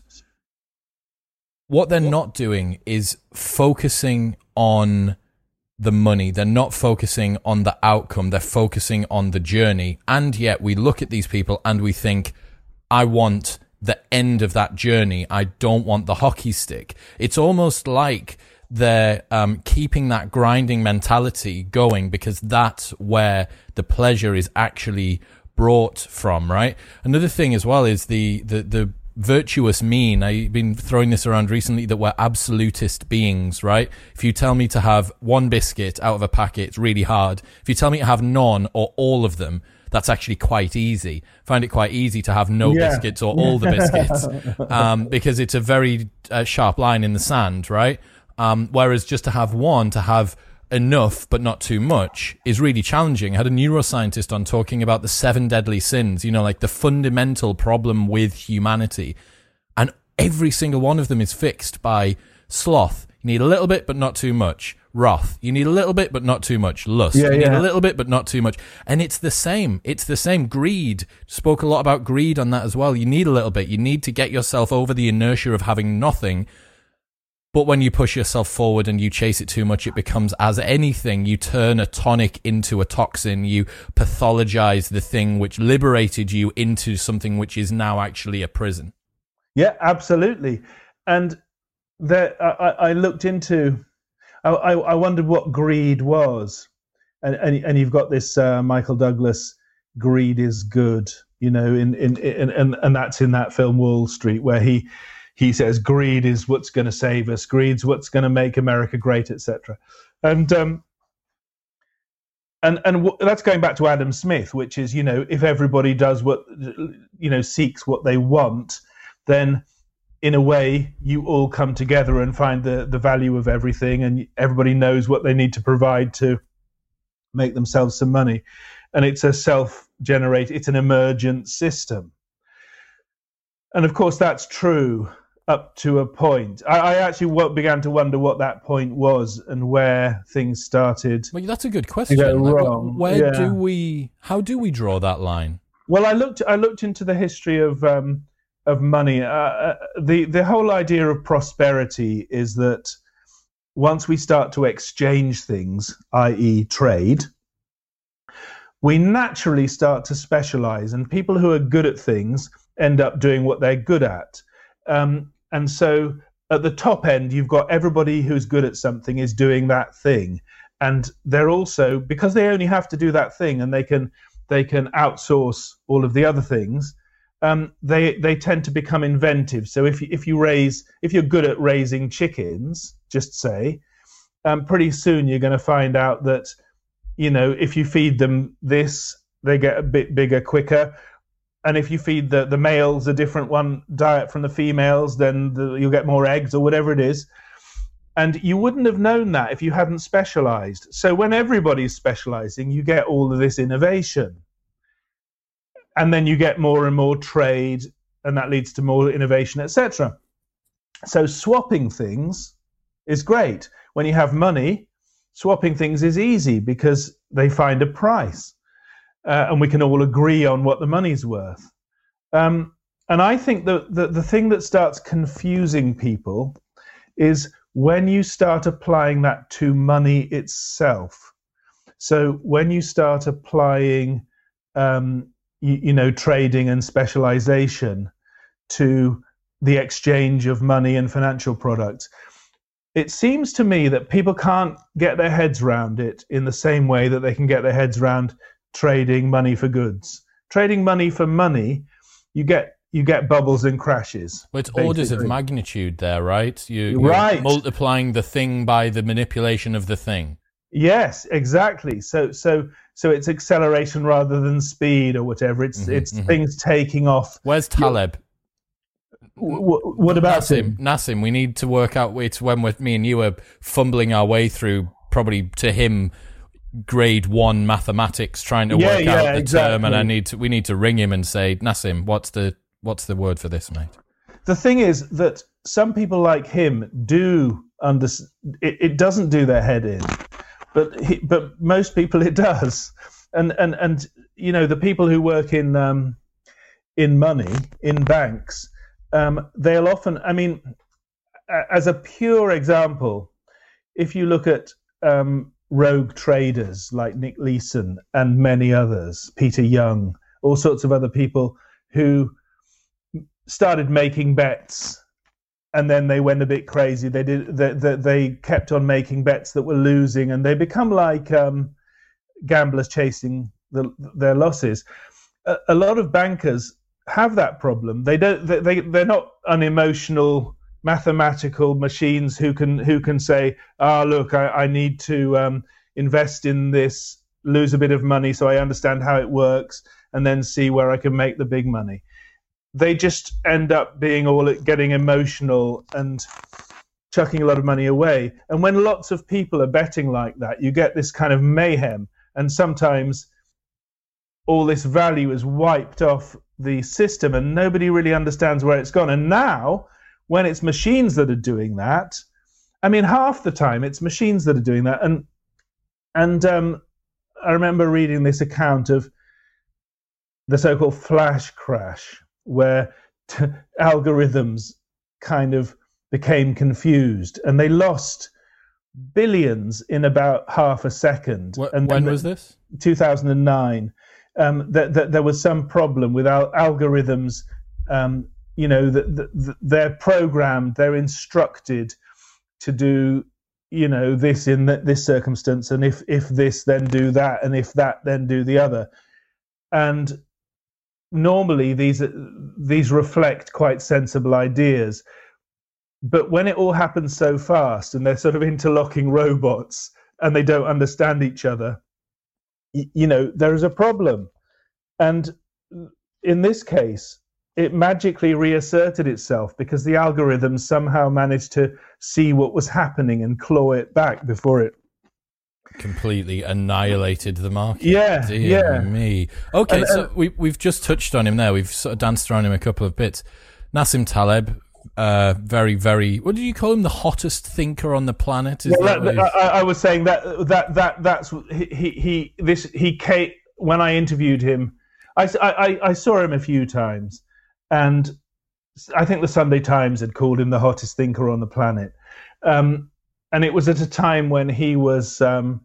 What they're not doing is focusing on the money. They're not focusing on the outcome. They're focusing on the journey. And yet we look at these people and we think, I want the end of that journey. I don't want the hockey stick. It's almost like they're um, keeping that grinding mentality going because that's where the pleasure is actually brought from, right? Another thing as well is the the the virtuous mean. I've been throwing this around recently that we're absolutist beings, right? If you tell me to have one biscuit out of a packet, it's really hard. If you tell me to have none or all of them, that's actually quite easy. I find it quite easy to have no yeah. biscuits or all the biscuits um, because it's a very uh, sharp line in the sand, right? Um, whereas just to have one, to have enough but not too much is really challenging. I had a neuroscientist on talking about the seven deadly sins, you know, like the fundamental problem with humanity. And every single one of them is fixed by sloth. You need a little bit but not too much. Wrath. You need a little bit but not too much. Lust. Yeah, you yeah. need a little bit but not too much. And it's the same. It's the same. Greed. Spoke a lot about greed on that as well. You need a little bit. You need to get yourself over the inertia of having nothing. But when you push yourself forward and you chase it too much, it becomes, as anything, you turn a tonic into a toxin. You pathologize the thing which liberated you into something which is now actually a prison. Yeah, absolutely. And there, I, I looked into, I, I wondered what greed was. And, and, and you've got this uh, Michael Douglas, greed is good, you know, in, in, in, and, and that's in that film Wall Street, where he, He says greed is what's going to save us. Greed's what's going to make America great, et cetera. And um, and and w- that's going back to Adam Smith, which is, you know, if everybody does what, you know, seeks what they want, then in a way you all come together and find the the value of everything, and everybody knows what they need to provide to make themselves some money. And it's a self-generate, it's an emergent system. And of course, that's true up to a point. I, I actually w- began to wonder what that point was and where things started. Well, that's a good question. Go like, wrong. Where yeah. do we? How do we draw that line? Well, I looked. I looked into the history of um, of money. Uh, the the whole idea of prosperity is that once we start to exchange things, that is, trade, we naturally start to specialize, and people who are good at things end up doing what they're good at. Um, and so at the top end, you've got everybody who's good at something is doing that thing. And they're also, because they only have to do that thing and they can they can outsource all of the other things, um, they they tend to become inventive. So if you, if you raise, if you're good at raising chickens, just say, um, pretty soon you're going to find out that, you know, if you feed them this, they get a bit bigger quicker. And if you feed the, the males a different one diet from the females, then the, you'll get more eggs or whatever it is. And you wouldn't have known that if you hadn't specialized. So when everybody's specializing, you get all of this innovation. And then you get more and more trade, and that leads to more innovation, et cetera. So swapping things is great. When you have money, swapping things is easy because they find a price. Uh, and we can all agree on what the money's worth. Um, and I think that the, the thing that starts confusing people is when you start applying that to money itself. So when you start applying, um, you, you know, trading and specialization to the exchange of money and financial products, it seems to me that people can't get their heads around it in the same way that they can get their heads around trading money for goods. Trading money for money, you get you get bubbles and crashes. Well, it's basically orders of magnitude there, right? You, you're right. multiplying the thing by the manipulation of the thing. Yes, exactly. So so so it's acceleration rather than speed or whatever. It's mm-hmm, it's mm-hmm. things taking off. Where's Taleb? W- what about Nassim? him? Nassim, we need to work out. It's when with me and you are fumbling our way through, probably to him, grade one mathematics, trying to yeah, work yeah, out the exactly. term, and I need to. We need to ring him and say, Nassim, what's the what's the word for this, mate? The thing is that some people like him do under. It, it doesn't do their head in, but he, but most people it does, and and and you know the people who work in um, in money in banks. Um, they'll often, I mean, as a pure example, if you look at um, rogue traders like Nick Leeson and many others, Peter Young, all sorts of other people who started making bets and then they went a bit crazy. They did. They, they, they kept on making bets that were losing, and they become like um, gamblers chasing the, their losses. A, a lot of bankers have that problem. They don't. They, they they're not unemotional mathematical machines who can who can say, "Ah, oh, look, I, I need to um, invest in this, lose a bit of money, so I understand how it works, and then see where I can make the big money." They just end up being all getting emotional and chucking a lot of money away. And when lots of people are betting like that, you get this kind of mayhem, and sometimes all this value is wiped off the system and nobody really understands where it's gone. And now, when it's machines that are doing that, I mean, half the time it's machines that are doing that. And and um, I remember reading this account of the so-called flash crash, where t- algorithms kind of became confused and they lost billions in about half a second. What, and when was this? two thousand nine. Um, that, that there was some problem with al- algorithms. Um, you know, that the, the, they're programmed, they're instructed to do, you know, this in the, this circumstance, and if if this, then do that, and if that, then do the other. And normally these these reflect quite sensible ideas, but when it all happens so fast and they're sort of interlocking robots and they don't understand each other, you know, there is a problem. And in this case, it magically reasserted itself because the algorithms somehow managed to see what was happening and claw it back before it completely annihilated the market. Yeah, Dear yeah. me. Okay, and, so uh, we, we've just touched on him there. We've sort of danced around him a couple of bits. Nassim Taleb, uh, very, very, what do you call him? The hottest thinker on the planet? Is well, that that, I, I was saying that, that, that, that's, he, he, this, he came, when I interviewed him, I, I, I saw him a few times, and I think the Sunday Times had called him the hottest thinker on the planet. Um, and it was at a time when he was, um,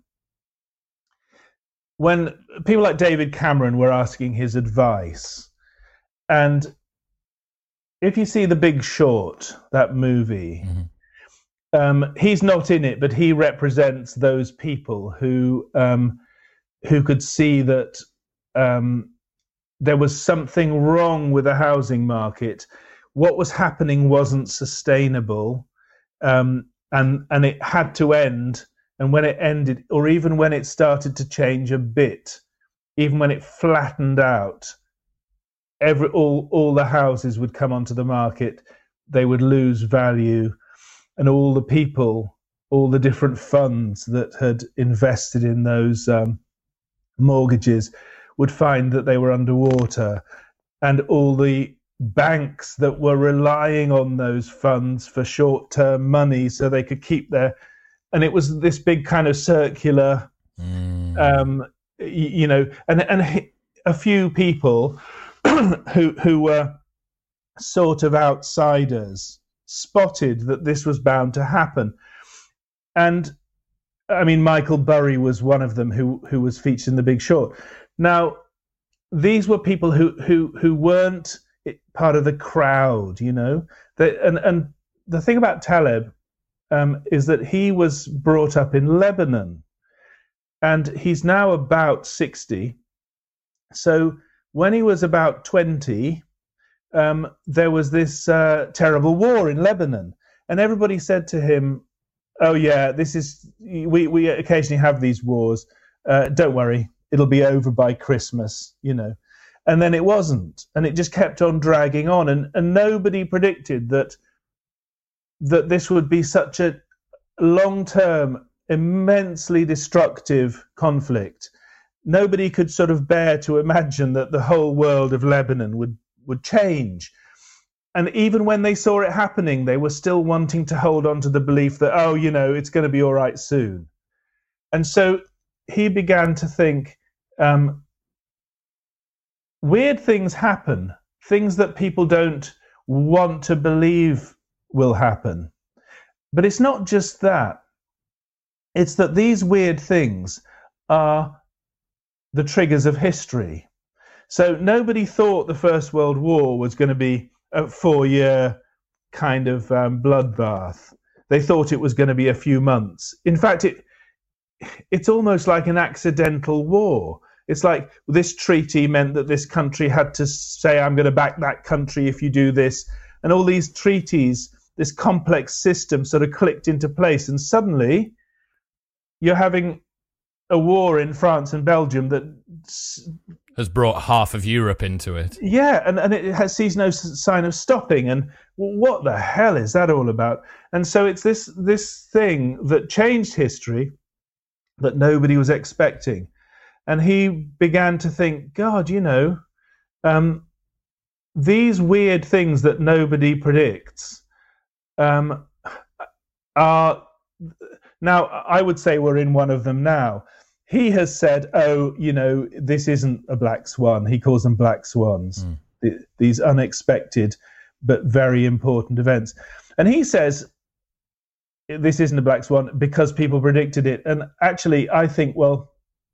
when people like David Cameron were asking his advice. And if you see The Big Short, that movie, mm-hmm. um, he's not in it, but he represents those people who um, who could see that um, there was something wrong with the housing market. What was happening wasn't sustainable, um, and and it had to end. And when it ended, or even when it started to change a bit, even when it flattened out, every all all the houses would come onto the market, they would lose value, and all the people, all the different funds that had invested in those um, mortgages would find that they were underwater, and all the banks that were relying on those funds for short-term money so they could keep their, and it was this big kind of circular, mm. um, you, you know, and and a few people who who were sort of outsiders spotted that this was bound to happen. And I mean, Michael Burry was one of them who who was featured in The Big Short. Now, these were people who who who weren't part of the crowd, you know. They, and and the thing about Taleb um, is that he was brought up in Lebanon, and he's now about sixty. So when he was about twenty, um, there was this uh, terrible war in Lebanon, and everybody said to him, oh yeah, this is we we occasionally have these wars. Uh, don't worry, it'll be over by Christmas, you know. And then it wasn't, and it just kept on dragging on, and, and nobody predicted that that this would be such a long-term, immensely destructive conflict. Nobody could sort of bear to imagine that the whole world of Lebanon would, would change. And even when they saw it happening, they were still wanting to hold on to the belief that, oh, you know, it's going to be all right soon. And so he began to think, um, weird things happen, things that people don't want to believe will happen. But it's not just that. It's that these weird things are the triggers of history. So nobody thought the First World War was going to be a four-year kind of um, bloodbath. They thought it was going to be a few months. In fact, it it's almost like an accidental war. It's like this treaty meant that this country had to say, I'm going to back that country if you do this. And all these treaties, this complex system sort of clicked into place. And suddenly you're having a war in France and Belgium that has brought half of Europe into it. Yeah, and, and it has, sees no sign of stopping. And what the hell is that all about? And so it's this this thing that changed history that nobody was expecting. And he began to think, God, you know, um, these weird things that nobody predicts um, are... Now, I would say we're in one of them now. He has said, oh, you know, this isn't a black swan. He calls them black swans, mm. th- these unexpected but very important events. And he says, this isn't a black swan because people predicted it. And actually, I think, well,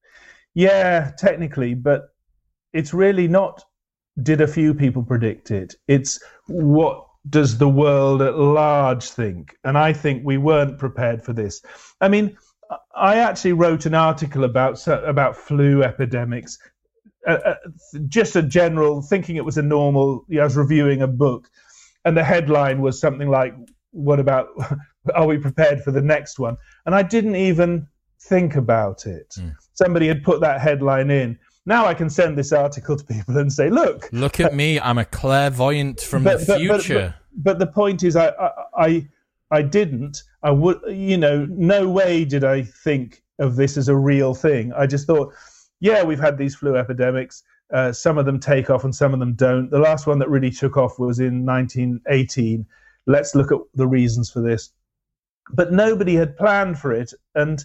yeah, technically, but it's really not, did a few people predict it? It's what does the world at large think? And I think we weren't prepared for this. I mean, I actually wrote an article about about flu epidemics, uh, uh, just a general, thinking it was a normal, you know, I was reviewing a book, and the headline was something like, what about, are we prepared for the next one? And I didn't even think about it. Mm. Somebody had put that headline in. Now I can send this article to people and say, look. Look at me, I'm a clairvoyant from but, the future. But, but, but, but the point is, I, I, I, I didn't. I would, you know, no way did I think of this as a real thing. I just thought, yeah, we've had these flu epidemics. Uh, some of them take off and some of them don't. The last one that really took off was in nineteen eighteen. Let's look at the reasons for this. But nobody had planned for it. And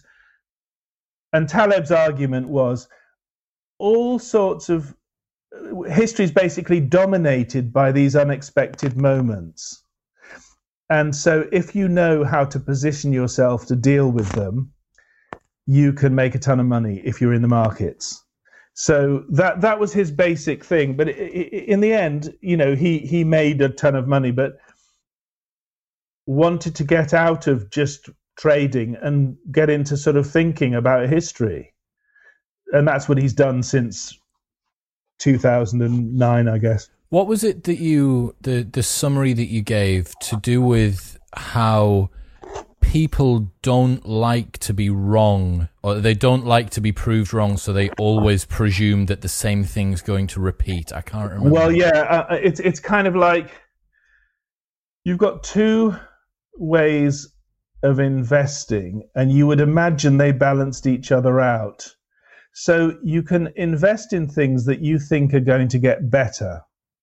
and Taleb's argument was all sorts of history is basically dominated by these unexpected moments. And so if you know how to position yourself to deal with them, you can make a ton of money if you're in the markets. So that that was his basic thing. But in the end, you know, he, he made a ton of money, but wanted to get out of just trading and get into sort of thinking about history. And that's what he's done since two thousand nine, I guess. What was it that you, the, the summary that you gave to do with how people don't like to be wrong, or they don't like to be proved wrong, so they always presume that the same thing's going to repeat? I can't remember. Well, yeah, uh, it's it's kind of like you've got two ways of investing, and you would imagine they balanced each other out. So you can invest in things that you think are going to get better.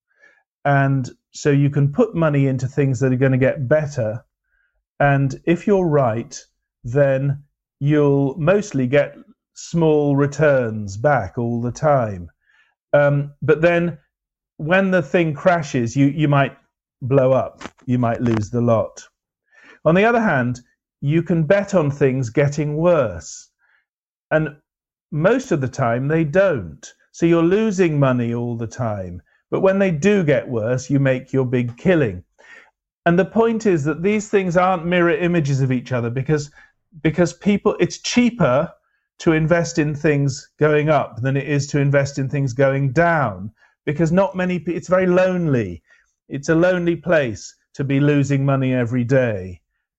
And so you can put money into things that are going to get better. And if you're right, then you'll mostly get small returns back all the time. Um, but then when the thing crashes, you, you might blow up. You might lose the lot. On the other hand, you can bet on things getting worse. And most of the time they don't. So you're losing money all the time. But when they do get worse, you make your big killing. And the point is that these things aren't mirror images of each other because because people, it's cheaper to invest in things going up than it is to invest in things going down, because not many people, it's very lonely. It's a lonely place to be losing money every day.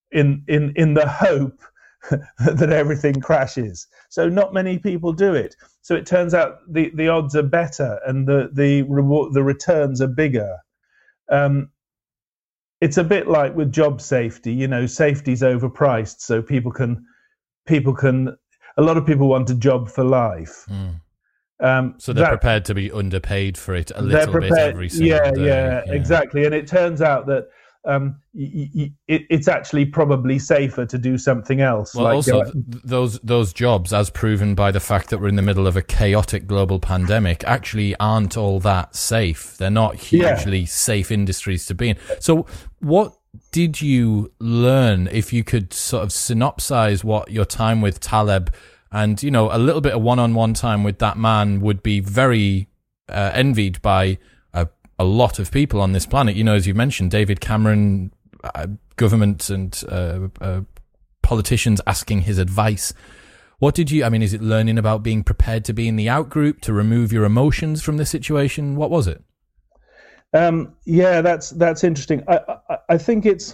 in in in the hope that everything crashes. So not many people do it. So it turns out the, the odds are better and the the reward the returns are bigger. Um, it's a bit like with job safety. You know, safety's overpriced, so people can people can. A lot of people want a job for life. Mm. Um, so they're that, prepared to be underpaid for it a little bit every single yeah, day. Yeah, yeah, exactly. And it turns out that um, y- y- it, it's actually probably safer to do something else. Well, like also go, th- those those jobs, as proven by the fact that we're in the middle of a chaotic global pandemic, actually aren't all that safe. They're not hugely yeah. safe industries to be in. So, what did you learn? If you could sort of synopsize what your time with Taleb. And, you know, a little bit of one-on-one time with that man would be very uh, envied by a, a lot of people on this planet. You know, as you mentioned, David Cameron, uh, government and uh, uh, politicians asking his advice. What did you, I mean, is it learning about being prepared to be in the out-group, to remove your emotions from the situation? What was it? Um, yeah, that's that's interesting. I, I, I think it's...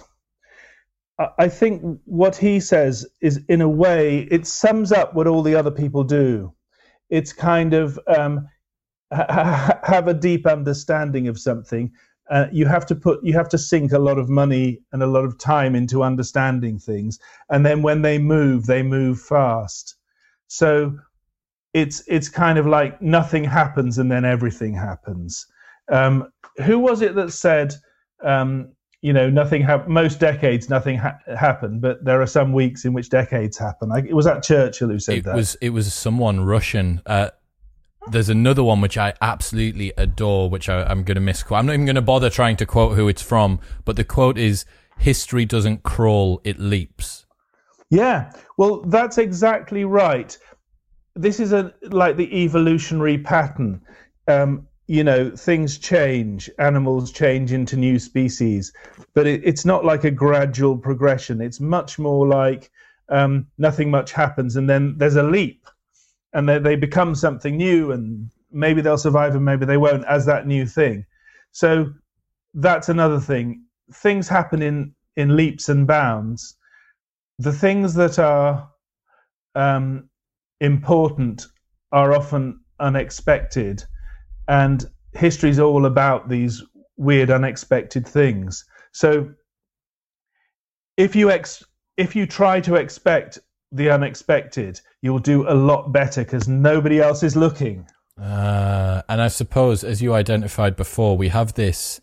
I think what he says is, in a way, it sums up what all the other people do. It's kind of um, ha- have a deep understanding of something. Uh, you have to put, you have to sink a lot of money and a lot of time into understanding things, and then when they move, they move fast. So it's it's kind of like nothing happens and then everything happens. Um, who was it that said? Um, You know, nothing. Ha- most decades, nothing ha- happened, but there are some weeks in which decades happen. Like, it was that Churchill who said it that. Was it was someone Russian? Uh, there's another one which I absolutely adore, which I, I'm going to misquote. I'm not even going to bother trying to quote who it's from, but the quote is: "History doesn't crawl; it leaps." Yeah, well, that's exactly right. This is a like the evolutionary pattern. Um, You know, things change, animals change into new species, but it, it's not like a gradual progression. It's much more like um, nothing much happens, and then there's a leap, and they, they become something new, and maybe they'll survive and maybe they won't as that new thing. So that's another thing. Things happen in, in leaps and bounds. The things that are um, important are often unexpected. And history's all about these weird, unexpected things. So if you ex- if you try to expect the unexpected, you'll do a lot better because nobody else is looking. Uh, and I suppose, as you identified before, we have this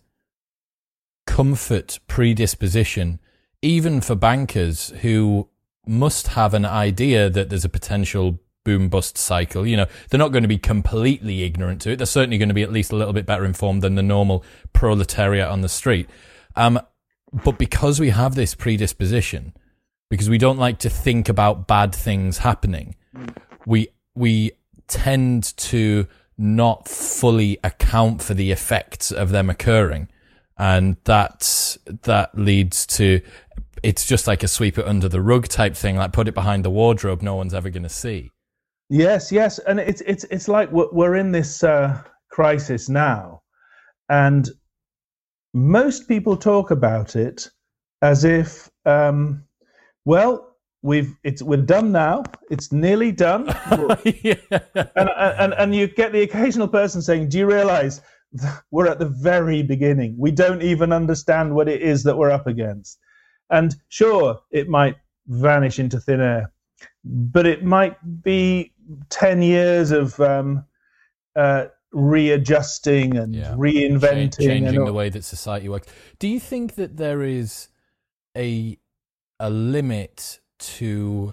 comfort predisposition, even for bankers who must have an idea that there's a potential boom bust cycle. You know, they're not going to be completely ignorant to it. They're certainly going to be at least a little bit better informed than the normal proletariat on the street. Um, but because we have this predisposition, because we don't like to think about bad things happening, we we tend to not fully account for the effects of them occurring. And that that leads to, it's just like a sweep it under the rug type thing, like put it behind the wardrobe, no one's ever going to see. Yes, yes, and it's it's it's like we're in this uh, crisis now, and most people talk about it as if, um, well, we've it's we're done now. It's nearly done, yeah. and, and and you get the occasional person saying, "Do you realise we're at the very beginning? We don't even understand what it is that we're up against." And sure, it might vanish into thin air, but it might be ten years of um, uh, readjusting and yeah. reinventing. Ch- changing and the way that society works. Do you think that there is a a limit to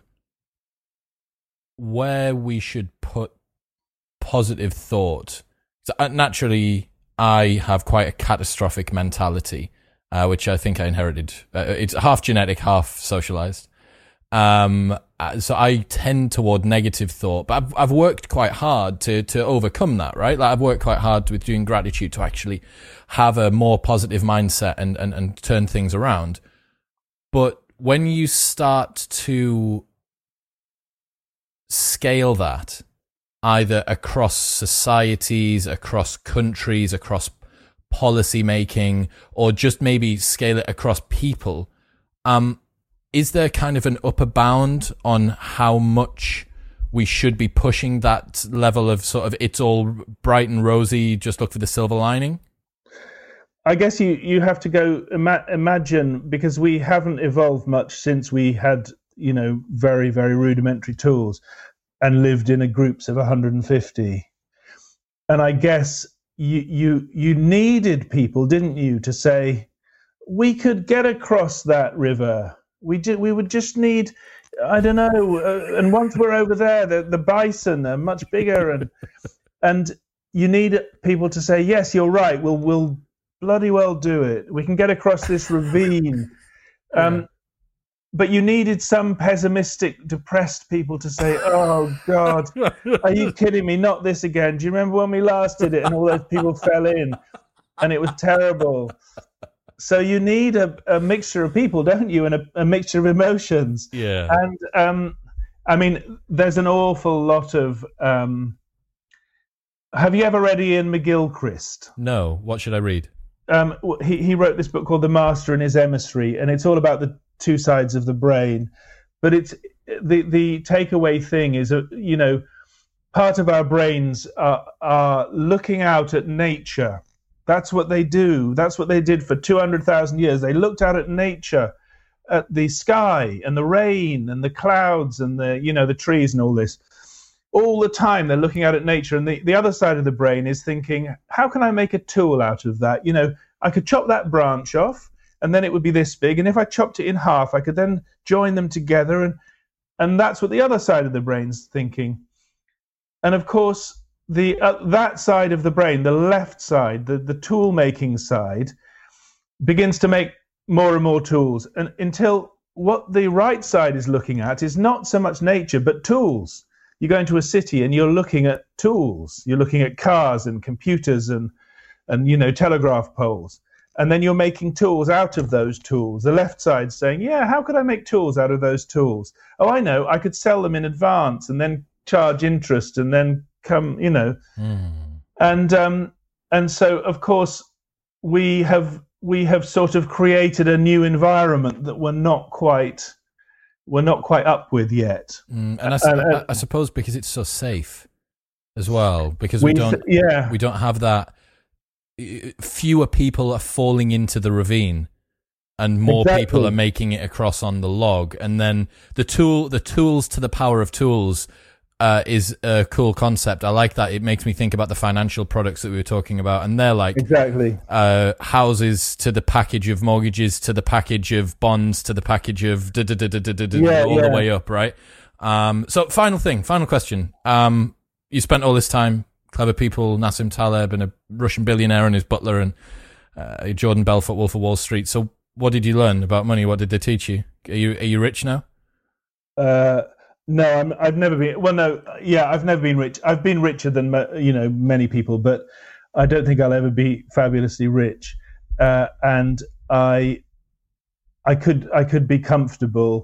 where we should put positive thought? So, uh, naturally, I have quite a catastrophic mentality, uh, which I think I inherited. Uh, it's half genetic, half socialized. Um, so I tend toward negative thought, but I've, I've worked quite hard to, to overcome that, right? Like I've worked quite hard with doing gratitude to actually have a more positive mindset and, and, and turn things around. But when you start to scale that either across societies, across countries, across policy making, or just maybe scale it across people, um, is there kind of an upper bound on how much we should be pushing that level of sort of it's all bright and rosy, just look for the silver lining? I guess you, you have to go ima- imagine, because we haven't evolved much since we had, you know, very, very rudimentary tools and lived in a groups of one hundred fifty. And I guess you you you needed people, didn't you, to say, we could get across that river. We did, we would just need, I don't know, uh, and once we're over there, the, the bison are much bigger, and and you need people to say, yes, you're right, we'll we'll bloody well do it. We can get across this ravine. Um, yeah. But you needed some pessimistic, depressed people to say, oh, God, are you kidding me? Not this again. Do you remember when we last did it and all those people fell in and it was terrible? So you need a, a mixture of people, don't you? And a, a mixture of emotions. Yeah. And, um, I mean, there's an awful lot of... Um, have you ever read Ian McGilchrist? No. What should I read? Um, he, he wrote this book called The Master and His Emissary, and it's all about the two sides of the brain. But it's the the takeaway thing is, uh, you know, part of our brains are, are looking out at nature. That's what they do. That's what they did for two hundred thousand years. They looked out at nature, at the sky and the rain and the clouds and the, you know, the trees and all this. All the time they're looking out at nature, and the, the other side of the brain is thinking, how can I make a tool out of that? You know, I could chop that branch off and then it would be this big, and if I chopped it in half, I could then join them together, and and that's what the other side of the brain's thinking. And of course, the uh, that side of the brain, the left side, the, the tool-making side, begins to make more and more tools, and until what the right side is looking at is not so much nature, but tools. You go into a city and you're looking at tools. You're looking at cars and computers and, and you know, telegraph poles. And then you're making tools out of those tools. The left side's saying, yeah, how could I make tools out of those tools? Oh, I know. I could sell them in advance and then charge interest and then come, you know. Mm. And um, and so, of course, we have we have sort of created a new environment that we're not quite... we're not quite up with yet. Mm, and I, uh, I, I suppose because it's so safe as well, because we, we don't yeah. we don't have that, fewer people are falling into the ravine and more exactly. people are making it across on the log. And then the tool, the tools to the power of tools uh, is a cool concept. I like that. It makes me think about the financial products that we were talking about. And they're like exactly uh, houses to the package of mortgages, to the package of bonds, to the package of da, da, da, da, da, da, yeah, all yeah. the way up, right? Um, so final thing, final question. Um, you spent all this time, clever people, Nassim Taleb and a Russian billionaire and his butler, and uh, Jordan Belfort, Wolf of Wall Street. So what did you learn about money? What did they teach you? Are you, are you rich now? Uh, No, I'm, I've never been. Well, no, yeah, I've never been rich. I've been richer than you know many people, but I don't think I'll ever be fabulously rich. Uh, and I, I could, I could be comfortable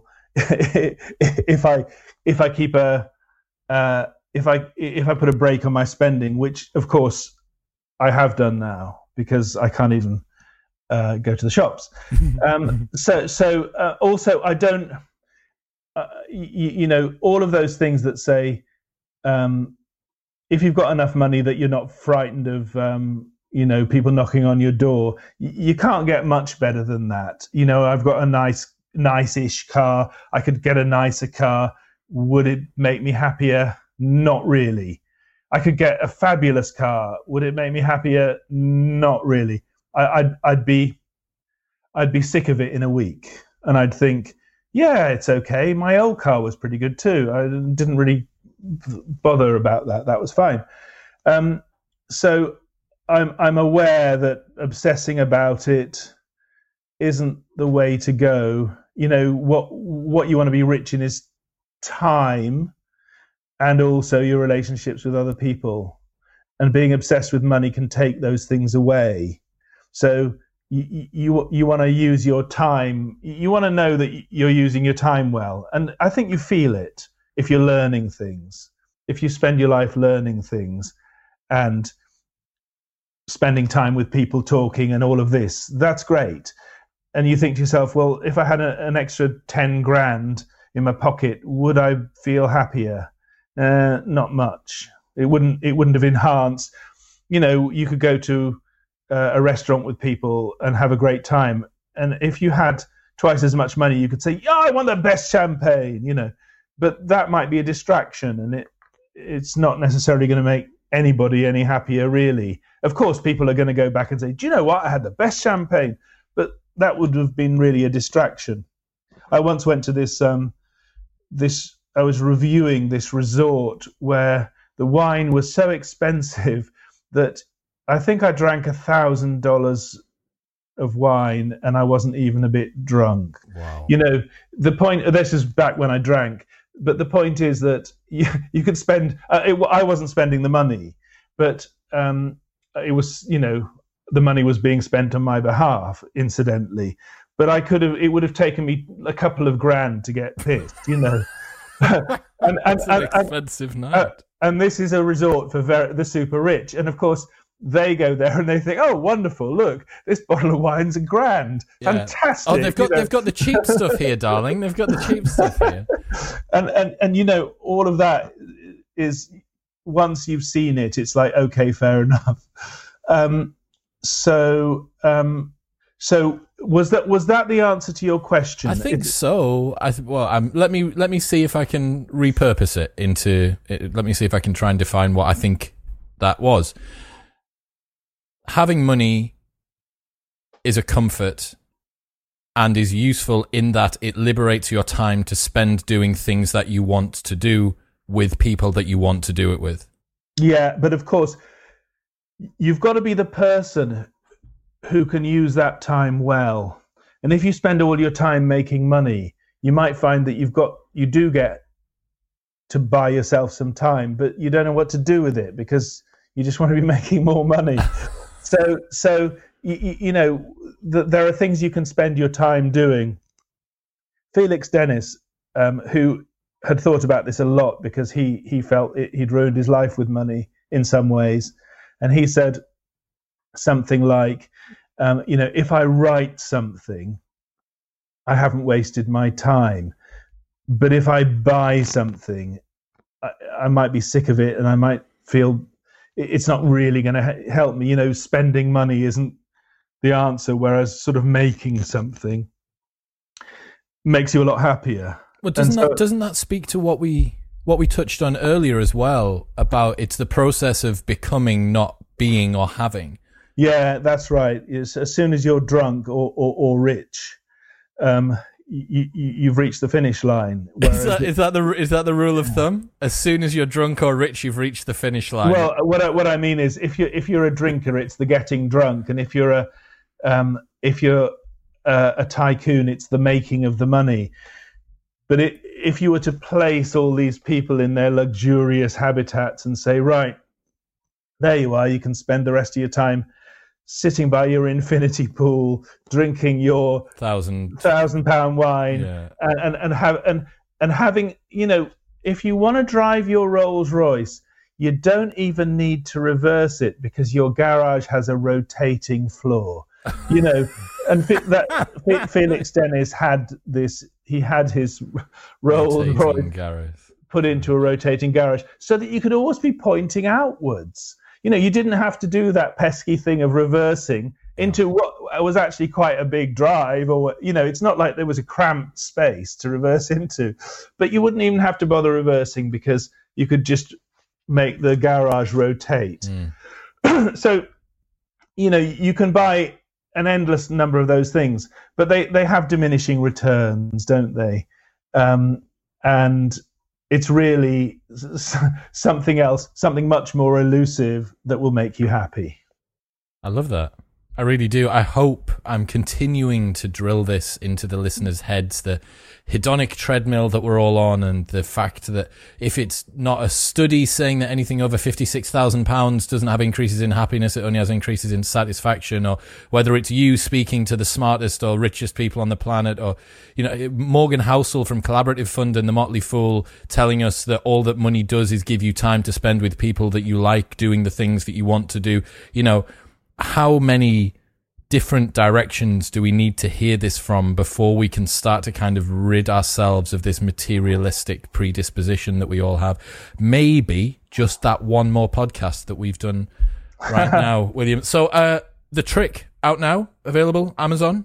if I, if I keep a, uh, if I, if I put a brake on my spending, which of course I have done now because I can't even uh, go to the shops. um, so, so uh, also I don't. Uh, you, you know, all of those things that say, um, if you've got enough money that you're not frightened of, um, you know, people knocking on your door, you, you can't get much better than that. You know, I've got a nice, nice-ish car. I could get a nicer car. Would it make me happier? Not really. I could get a fabulous car. Would it make me happier? Not really. I, I'd, I'd be, I'd be sick of it in a week, and I'd think, yeah, it's okay. My old car was pretty good too. I didn't really bother about that. That was fine. Um, so I'm I'm aware that obsessing about it isn't the way to go. You know, what what you want to be rich in is time, and also your relationships with other people. And being obsessed with money can take those things away. So You you you want to use your time. You want to know that you're using your time well, and I think you feel it if you're learning things. If you spend your life learning things, and spending time with people, talking, and all of this, that's great. and you think to yourself, well, if I had a, an extra ten grand in my pocket, would I feel happier? Uh, not much. It wouldn't. It wouldn't have enhanced. You know, you could go to uh, a restaurant with people and have a great time, and if you had twice as much money, you could say, "Yeah, I want the best champagne." You know, but that might be a distraction, and it it's not necessarily going to make anybody any happier, really. Of course, people are going to go back and say, "Do you know what? I had the best champagne," but that would have been really a distraction. I once went to this. Um, this I was reviewing this resort where the wine was so expensive that I think I drank a thousand dollars of wine and I wasn't even a bit drunk. Wow. You know, the point, this is back when I drank, but the point is that you, you could spend, uh, it, I wasn't spending the money, but um, it was, you know, the money was being spent on my behalf, incidentally. But I could have, it would have taken me a couple of grand to get pissed, you know. and, and, That's an and, expensive and, night. Uh, and this is a resort for very, the super rich. And of course, they go there and they think, "Oh, wonderful! Look, this bottle of wine's a grand. Yeah. Fantastic!" Oh, they've got you know? they've got the cheap stuff here, darling. They've got the cheap stuff here. and and and you know, all of that is, once you've seen it, it's like, okay, fair enough. Um, so um, so was that was that the answer to your question? I think It's, so. I th- well, um, let me let me see if I can repurpose it into. It, let me see if I can try and define what I think that was. Having money is a comfort and is useful in that it liberates your time to spend doing things that you want to do with people that you want to do it with. Yeah, but of course, you've got to be the person who can use that time well. And if you spend all your time making money, you might find that you've got you do get to buy yourself some time, but you don't know what to do with it because you just want to be making more money. So, so you, you know, the, there are things you can spend your time doing. Felix Dennis, um, who had thought about this a lot because he he felt it, he'd ruined his life with money in some ways, and he said something like, um, you know, if I write something, I haven't wasted my time, but if I buy something, I, I might be sick of it and I might feel it's not really going to help me. You know, spending money isn't the answer, whereas sort of making something makes you a lot happier. Well, doesn't so, that doesn't that speak to what we what we touched on earlier as well about it's the process of becoming, not being or having? Yeah, that's right. It's, as soon as you're drunk or or, or rich, um, you, you, you've reached the finish line. Is that, is that the is that the rule of thumb? As soon as you're drunk or rich, you've reached the finish line. Well, what I, what I mean is, if you if you're a drinker, it's the getting drunk, and if you're a um, if you're a, a tycoon, it's the making of the money. But it, if you were to place all these people in their luxurious habitats and say, right, there you are, you can spend the rest of your time sitting by your infinity pool, drinking your thousand thousand pound wine, yeah. and, and and have and and having, you know, if you want to drive your Rolls Royce, you don't even need to reverse it because your garage has a rotating floor, you know. And that Felix Dennis had this. He had his Rolls Royce garage put into a rotating garage so that you could always be pointing outwards. You know, you didn't have to do that pesky thing of reversing into what was actually quite a big drive, or, you know, it's not like there was a cramped space to reverse into, but you wouldn't even have to bother reversing because you could just make the garage rotate. Mm. So, you know, you can buy an endless number of those things, but they, they have diminishing returns, don't they? Um, and it's really something else, something much more elusive that will make you happy. I love that. I really do. I hope I'm continuing to drill this into the listeners' heads, the hedonic treadmill that we're all on, and the fact that if it's not a study saying that anything over fifty-six thousand pounds doesn't have increases in happiness, it only has increases in satisfaction, or whether it's you speaking to the smartest or richest people on the planet, or, you know, Morgan Housel from Collaborative Fund and The Motley Fool telling us that all that money does is give you time to spend with people that you like, doing the things that you want to do. You know, how many different directions do we need to hear this from before we can start to kind of rid ourselves of this materialistic predisposition that we all have? Maybe just that one more podcast that we've done right now, William. So uh, The Trick, out now, available, Amazon?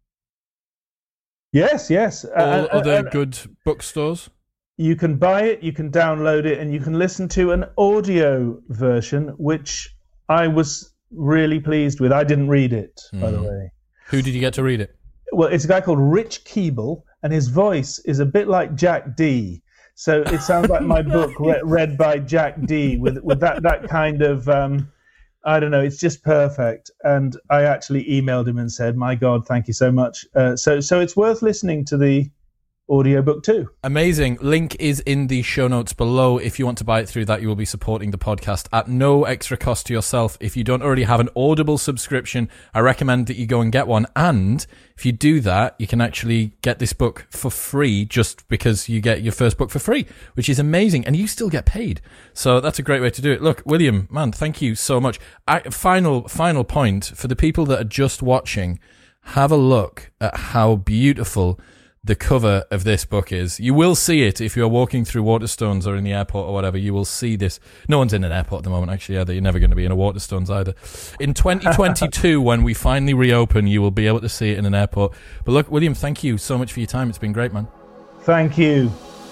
Yes, yes. All uh, other uh, good bookstores? You can buy it, you can download it, and you can listen to an audio version, which I was really pleased with. I didn't read it, mm. by the way. Who did you get to read it? Well, it's a guy called Rich Keeble, and his voice is a bit like Jack D. So it sounds like my book re- read by Jack D. with with that that kind of um, I don't know. It's just perfect. And I actually emailed him and said, "My God, thank you so much." Uh, so so it's worth listening to the audiobook too. Amazing. Link is in the show notes below. If you want to buy it through that, you will be supporting the podcast at no extra cost to yourself. If you don't already have an Audible subscription, I recommend that you go and get one. And if you do that, you can actually get this book for free just because you get your first book for free, which is amazing. And you still get paid. So that's a great way to do it. Look, William, man, thank you so much. I, final, final point for the people that are just watching, have a look at how beautiful the cover of this book is. You will see it if you're walking through Waterstones or in the airport or whatever. You will see this. No one's in an airport at the moment, actually, either. You're never going to be in a Waterstones either. In twenty twenty-two, when we finally reopen, you will be able to see it in an airport. But look, William, thank you so much for your time. It's been great, man. Thank you.